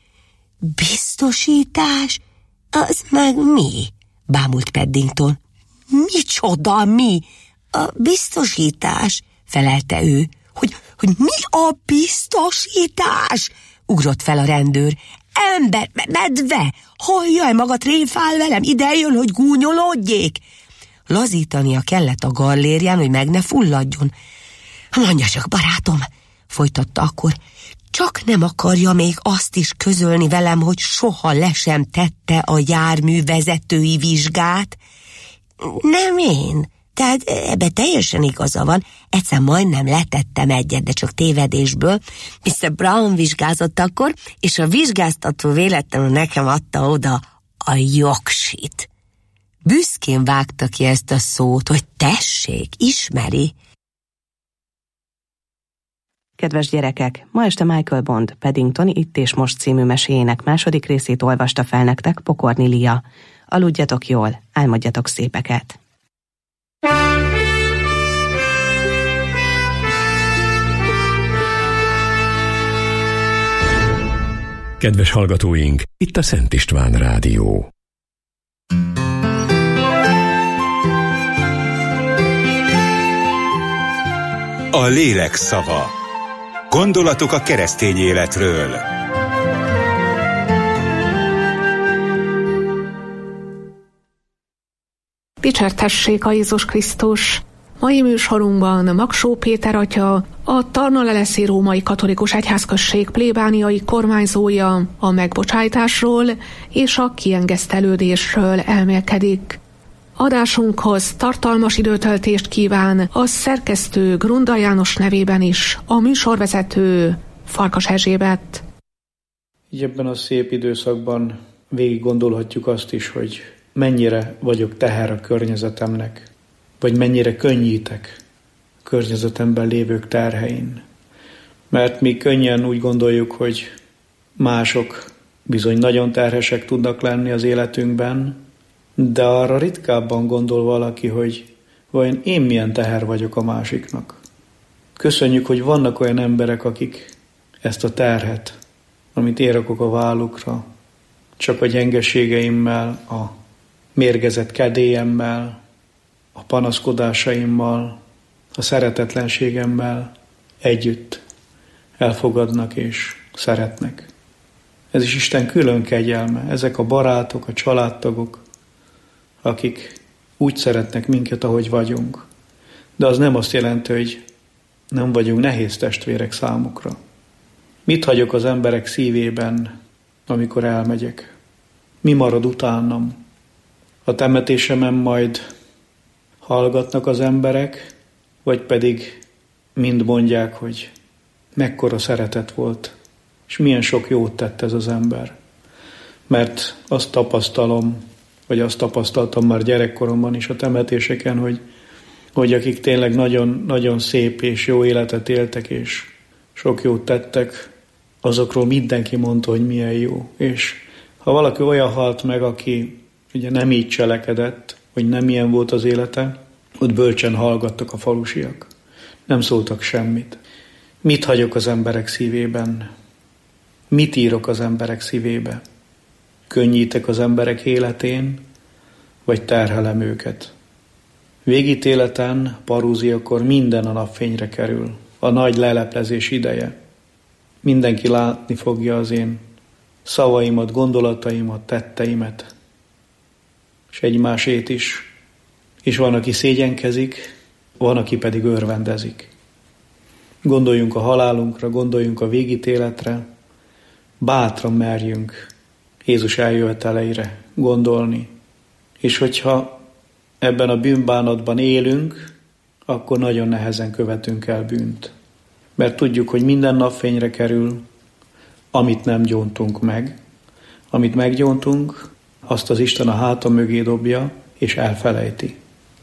Biztosítás? Az meg mi? Bámult Paddington. Micsoda mi? A biztosítás, felelte ő. Hogy mi a biztosítás? Ugrott fel a rendőr. Ember, medve, halljaj, maga tréfál velem, ide jön, hogy gúnyolódjék. Lazítania kellett a gallérján, hogy meg ne fulladjon. Mondja csak, barátom, folytatta akkor, csak nem akarja még azt is közölni velem, hogy soha le sem tette a jármű vezetői vizsgát? Nem én, tehát ebbe teljesen igaza van, egyszer majdnem letettem egyet, de csak tévedésből. Mr. Brown vizsgázott akkor, és a vizsgáztató véletlenül nekem adta oda a jogsit. Büszkén vágta ki ezt a szót, hogy tessék, ismeri. Kedves gyerekek, ma este Michael Bond Paddington Itt és Most című meséjének második részét olvasta fel nektek Pokorni Lia. Aludjatok jól, álmodjatok szépeket! Kedves hallgatóink, itt a Szent István Rádió. A lélek szava. Gondolatok a keresztény életről. Dicsértessék a Jézus Krisztus! Mai műsorunkban Magsó Péter atya, a Tarnaleleszi Római Katolikus Egyházközség plébániai kormányzója a megbocsájtásról és a kiengesztelődésről elmélkedik. Adásunkhoz tartalmas időtöltést kíván a szerkesztő Grunda János nevében is a műsorvezető Farkas Erzsébet. Így ebben a szép időszakban végig gondolhatjuk azt is, hogy mennyire vagyok teher a környezetemnek, vagy mennyire könnyítek a környezetemben lévők terhein. Mert mi könnyen úgy gondoljuk, hogy mások bizony nagyon terhesek tudnak lenni az életünkben, de arra ritkábban gondol valaki, hogy vajon én milyen teher vagyok a másiknak. Köszönjük, hogy vannak olyan emberek, akik ezt a terhet, amit én rakok a vállukra, csak a gyengeségeimmel, a mérgezett kedélyemmel, a panaszkodásaimmal, a szeretetlenségemmel együtt elfogadnak és szeretnek. Ez is Isten külön kegyelme. Ezek a barátok, a családtagok, akik úgy szeretnek minket, ahogy vagyunk. De az nem azt jelenti, hogy nem vagyunk nehéz testvérek számukra. Mit hagyok az emberek szívében, amikor elmegyek? Mi marad utánam? A temetésemen majd hallgatnak az emberek, vagy pedig mind mondják, hogy mekkora szeretet volt, és milyen sok jót tett ez az ember. Mert azt tapasztalom, vagy azt tapasztaltam már gyerekkoromban is a temetéseken, hogy akik tényleg nagyon, nagyon szép és jó életet éltek, és sok jót tettek, azokról mindenki mondta, hogy milyen jó. És ha valaki olyan halt meg, aki ugye nem így cselekedett, hogy nem ilyen volt az élete, ott bölcsen hallgattak a falusiak. Nem szóltak semmit. Mit hagyok az emberek szívében? Mit írok az emberek szívébe? Könnyítek az emberek életén, vagy terhelem őket? Végítéleten, parúziakor minden a napfényre kerül. A nagy leleplezés ideje. Mindenki látni fogja az én szavaimat, gondolataimat, tetteimet, és egymásét is. És van, aki szégyenkezik, van, aki pedig örvendezik. Gondoljunk a halálunkra, gondoljunk a végítéletre, bátran merjünk Jézus eljöveteleire gondolni. És hogyha ebben a bűnbánatban élünk, akkor nagyon nehezen követünk el bűnt. Mert tudjuk, hogy minden napfényre kerül, amit nem gyóntunk meg. Amit meggyóntunk, azt az Isten a háta mögé dobja, és elfelejti.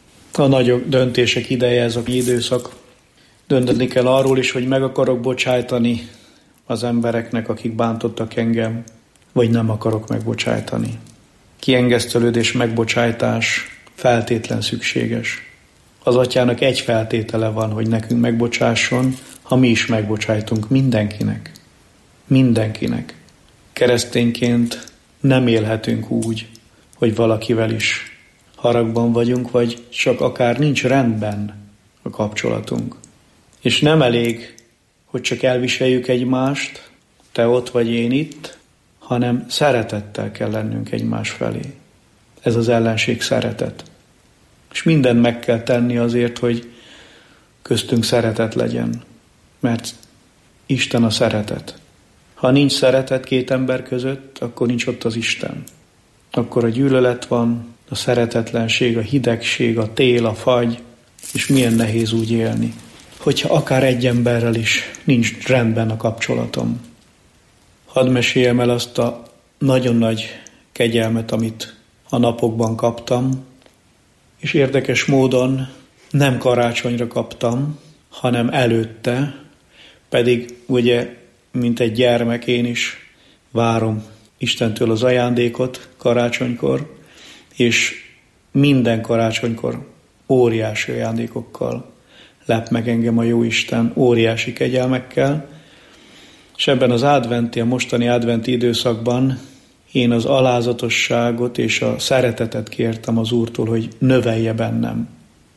A nagy döntések ideje ez az időszak. Dönteni kell arról is, hogy meg akarok bocsájtani az embereknek, akik bántottak engem, vagy nem akarok megbocsájtani. Kiengesztelődés, megbocsájtás feltétlen szükséges. Az Atyának egy feltétele van, hogy nekünk megbocsásson, ha mi is megbocsájtunk mindenkinek. Mindenkinek. Keresztényként nem élhetünk úgy, hogy valakivel is haragban vagyunk, vagy csak akár nincs rendben a kapcsolatunk. És nem elég, hogy csak elviseljük egymást, te ott vagy én itt, hanem szeretettel kell lennünk egymás felé. Ez az ellenség szeretet. És mindent meg kell tenni azért, hogy köztünk szeretet legyen. Mert Isten a szeretet. Ha nincs szeretet két ember között, akkor nincs ott az Isten. Akkor a gyűlölet van, a szeretetlenség, a hidegség, a tél, a fagy, és milyen nehéz úgy élni, hogyha akár egy emberrel is nincs rendben a kapcsolatom. Hadd meséljem el azt a nagyon nagy kegyelmet, amit a napokban kaptam, és érdekes módon nem karácsonyra kaptam, hanem előtte, pedig ugye, mint egy gyermek, én is várom Istentől az ajándékot karácsonykor, és minden karácsonykor óriási ajándékokkal lep meg engem a Jóisten, óriási kegyelmekkel, és ebben az a mostani adventi időszakban én az alázatosságot és a szeretetet kértem az Úrtól, hogy növelje bennem.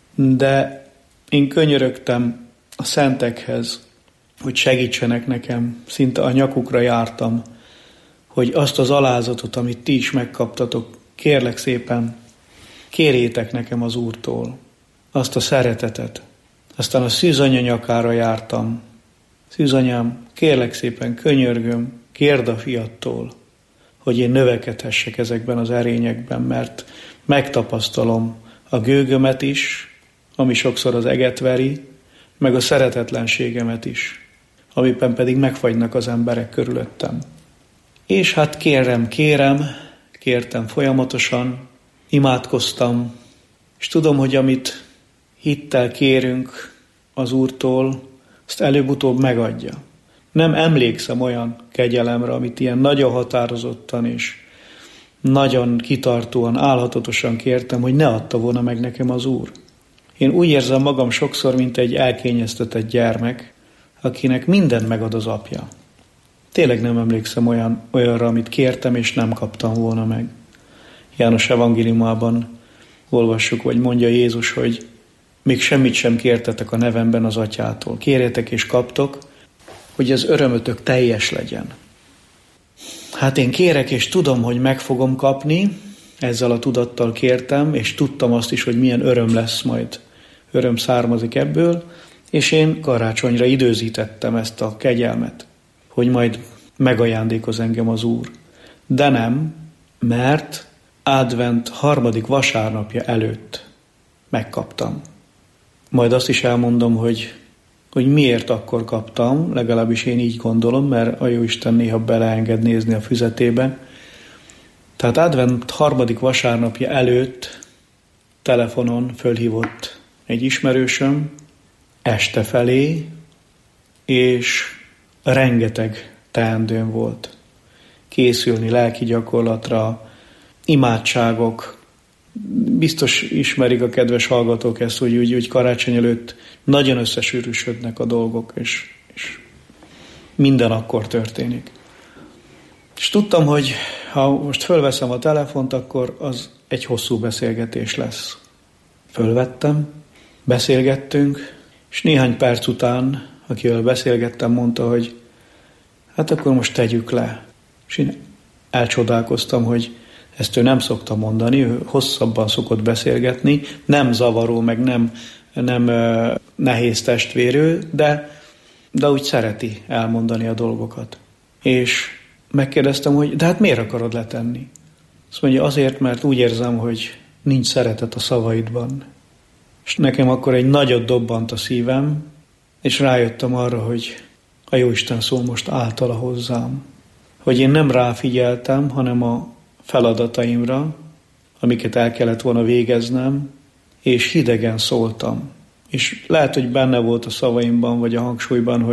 De én könyörögtem a szentekhez, hogy segítsenek nekem, szinte a nyakukra jártam, hogy azt az alázatot, amit ti is megkaptatok, kérlek szépen, kérjétek nekem az Úrtól. azt a szeretetet. Aztán a szűzanya nyakára jártam. Szűzanyám, kérlek szépen, könyörgöm, kérd a fiattól, hogy én növekedhessek ezekben az erényekben, mert megtapasztalom a gőgömet is, ami sokszor az eget veri, meg a szeretetlenségemet is, amiben pedig megfagynak az emberek körülöttem. És hát kértem folyamatosan, imádkoztam, és tudom, hogy amit hittel kérünk az Úrtól, azt előbb-utóbb megadja. Nem emlékszem olyan kegyelemre, amit ilyen nagyon határozottan és nagyon kitartóan, álhatatosan kértem, hogy ne adta volna meg nekem az Úr. Én úgy érzem magam sokszor, mint egy elkényeztetett gyermek, akinek mindent megad az apja. Tényleg nem emlékszem olyanra, amit kértem, és nem kaptam volna meg. János evangéliumában olvassuk, vagy mondja Jézus, hogy még semmit sem kértetek a nevemben az atyától. Kérjetek és kaptok, hogy az örömötök teljes legyen. Hát én kérek, és tudom, hogy meg fogom kapni, ezzel a tudattal kértem, és tudtam azt is, hogy milyen öröm lesz majd. Öröm származik ebből, és én karácsonyra időzítettem ezt a kegyelmet, hogy majd megajándékoz engem az Úr. De nem, mert advent 3. vasárnapja előtt megkaptam. Majd azt is elmondom, hogy miért akkor kaptam, legalábbis én így gondolom, mert a Jóisten néha beleenged nézni a füzetébe. Tehát advent 3. vasárnapja előtt telefonon fölhívott egy ismerősöm este felé, és rengeteg teendőm volt. Készülni lelki gyakorlatra, imádságok. Biztos ismerik a kedves hallgatók ezt, hogy úgy karácsony előtt nagyon összesűrűsödnek a dolgok, és minden akkor történik. És tudtam, hogy ha most fölveszem a telefont, akkor az egy hosszú beszélgetés lesz. Fölvettem, beszélgettünk, és néhány perc után, akivel beszélgettem, mondta, hogy hát akkor most tegyük le. És én elcsodálkoztam, hogy ezt ő nem szokta mondani, ő hosszabban szokott beszélgetni, nem zavaró, meg nem nehéz testvérő, de úgy szereti elmondani a dolgokat. És megkérdeztem, hogy de hát miért akarod letenni? Azt mondja, azért, mert úgy érzem, hogy nincs szeretet a szavaidban. És nekem akkor egy nagyot dobbant a szívem, és rájöttem arra, hogy a Jóisten szól most általa hozzám. Hogy én nem ráfigyeltem, hanem a feladataimra, amiket el kellett volna végeznem, és hidegen szóltam. És lehet, hogy benne volt a szavaimban, vagy a hangsúlyban,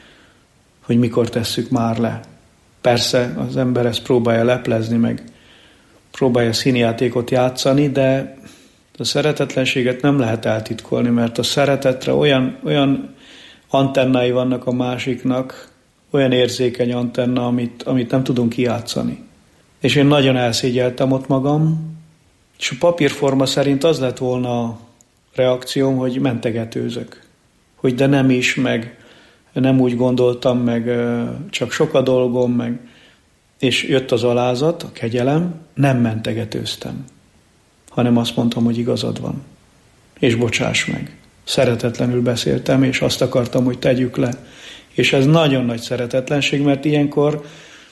hogy mikor tesszük már le. Persze az ember ezt próbálja leplezni, meg próbálja színjátékot játszani, de a szeretetlenséget nem lehet eltitkolni, mert a szeretetre olyan antennái vannak a másiknak, olyan érzékeny antenna, amit nem tudunk kijátszani. És én nagyon elszégyeltem ott magam, és a papírforma szerint az lett volna a reakcióm, hogy mentegetőzök. Hogy de nem is, meg nem úgy gondoltam, meg csak sok a dolgom, meg. És jött az alázat, a kegyelem, nem mentegetőztem, hanem azt mondtam, hogy igazad van. És bocsáss meg. Szeretetlenül beszéltem, és azt akartam, hogy tegyük le. És ez nagyon nagy szeretetlenség, mert ilyenkor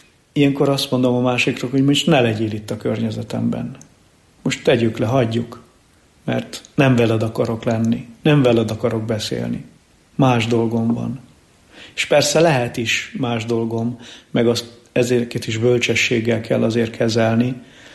azt mondom a másikra, hogy most ne legyél itt a környezetemben. Most tegyük le, hagyjuk, mert nem veled akarok lenni, nem veled akarok beszélni. Más dolgom van. És persze lehet is más dolgom, meg ezért is bölcsességgel kell azért kezelni,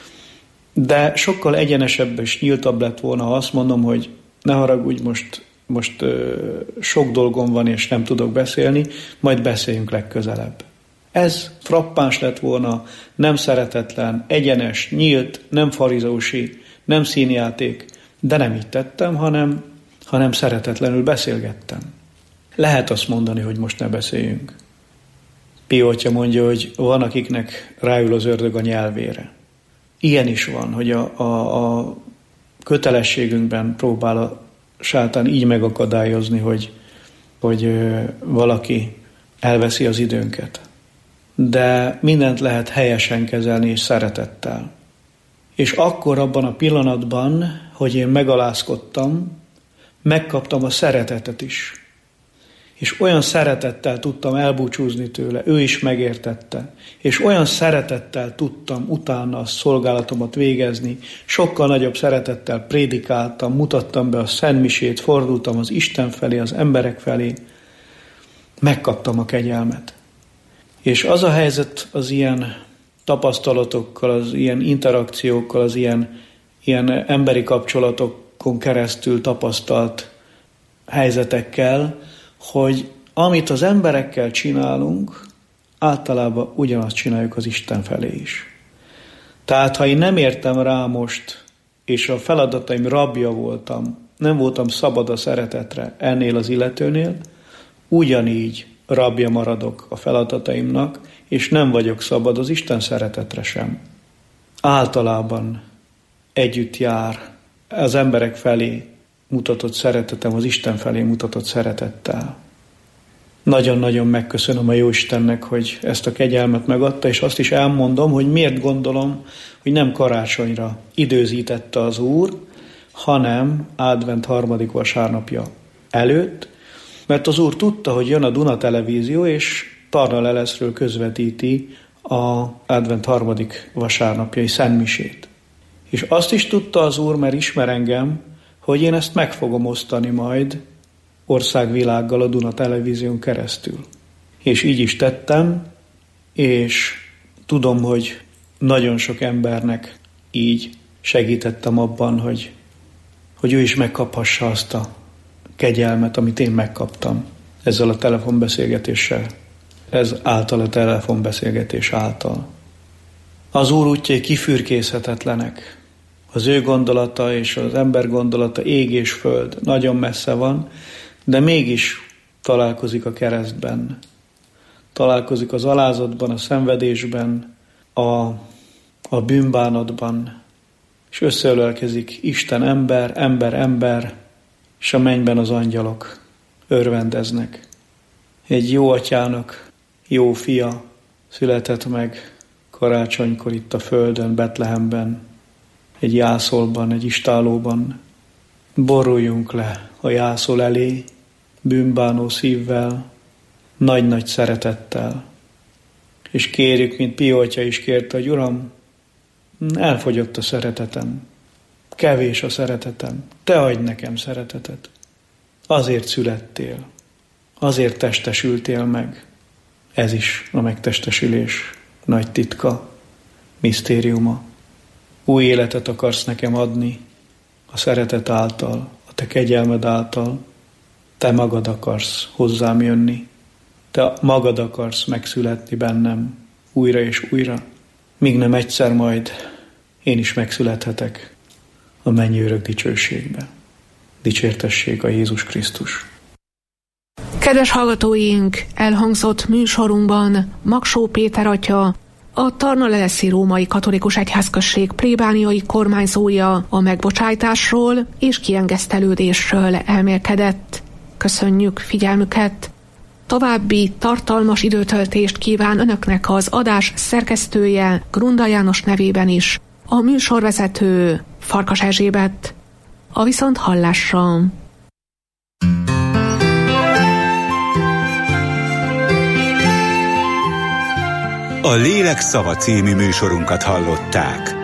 de sokkal egyenesebb és nyíltabb lett volna, ha azt mondom, hogy ne haragudj, most sok dolgom van, és nem tudok beszélni, majd beszéljünk legközelebb. Ez frappáns lett volna, nem szeretetlen, egyenes, nyílt, nem farizósi, nem színjáték, de nem így tettem, hanem szeretetlenül beszélgettem. Lehet azt mondani, hogy most ne beszéljünk. Pio atya mondja, hogy van, akiknek ráül az ördög a nyelvére. Ilyen is van, hogy a kötelességünkben próbál a sátán így megakadályozni, hogy valaki elveszi az időnket. De mindent lehet helyesen kezelni és szeretettel. És akkor abban a pillanatban, hogy én megalázkodtam, megkaptam a szeretetet is. És olyan szeretettel tudtam elbúcsúzni tőle, ő is megértette, és olyan szeretettel tudtam utána a szolgálatomat végezni, sokkal nagyobb szeretettel prédikáltam, mutattam be a szentmisét, fordultam az Isten felé, az emberek felé, megkaptam a kegyelmet. És az a helyzet az ilyen tapasztalatokkal, az ilyen interakciókkal, az ilyen emberi kapcsolatokon keresztül tapasztalt helyzetekkel, hogy amit az emberekkel csinálunk, általában ugyanazt csináljuk az Isten felé is. Tehát, ha én nem értem rá most, és a feladataim rabja voltam, nem voltam szabad a szeretetre ennél az illetőnél, ugyanígy rabja maradok a feladataimnak, és nem vagyok szabad az Isten szeretetre sem. Általában együtt jár az emberek felé mutatott szeretetem az Isten felé mutatott szeretettel. Nagyon-nagyon megköszönöm a Jóistennek, hogy ezt a kegyelmet megadta, és azt is elmondom, hogy miért gondolom, hogy nem karácsonyra időzítette az Úr, hanem advent 3. vasárnapja előtt, mert az Úr tudta, hogy jön a Duna Televízió, és Tarna Leleszről közvetíti az advent 3. vasárnapjai szentmisét. És azt is tudta az Úr, mert ismer engem, hogy én ezt meg fogom osztani majd országvilággal a Duna Televízión keresztül. És így is tettem, és tudom, hogy nagyon sok embernek így segítettem abban, hogy ő is megkaphassa azt a kegyelmet, amit én megkaptam ezzel a telefonbeszélgetéssel. Ez által a telefonbeszélgetés által. Az Úr útjai kifürkészhetetlenek. Az ő gondolata és az ember gondolata ég és föld, nagyon messze van, de mégis találkozik a keresztben. Találkozik az alázatban, a szenvedésben, a bűnbánatban, és összeölelkezik Isten ember, és a mennyben az angyalok örvendeznek. Egy jó atyának jó fia született meg karácsonykor itt a földön, Betlehemben, egy jászolban, egy istállóban. Boruljunk le a jászol elé, bűnbánó szívvel, nagy-nagy szeretettel. És kérjük, mint Pio atya is kérte, hogy Uram, elfogyott a szeretetem, kevés a szeretetem, te adj nekem szeretetet. Azért születtél, azért testesültél meg. Ez is a megtestesülés nagy titka, misztériuma. Új életet akarsz nekem adni a szeretet által, a te kegyelmed által. Te magad akarsz hozzám jönni. Te magad akarsz megszületni bennem újra és újra, míg nem egyszer majd én is megszülethetek a mennyi örök dicsőségbe. Dicsértessék a Jézus Krisztus. Kedves hallgatóink, elhangzott műsorunkban Magsó Péter atya, a Tarna-Leleszi Római Katolikus Egyházközség plébániai kormányzója a megbocsájtásról és kiengesztelődésről elmélkedett. Köszönjük figyelmüket! További tartalmas időtöltést kíván Önöknek az adás szerkesztője, Grunda János nevében is, a műsorvezető Farkas Erzsébet. A viszonthallásra! A Lélek szava című műsorunkat hallották.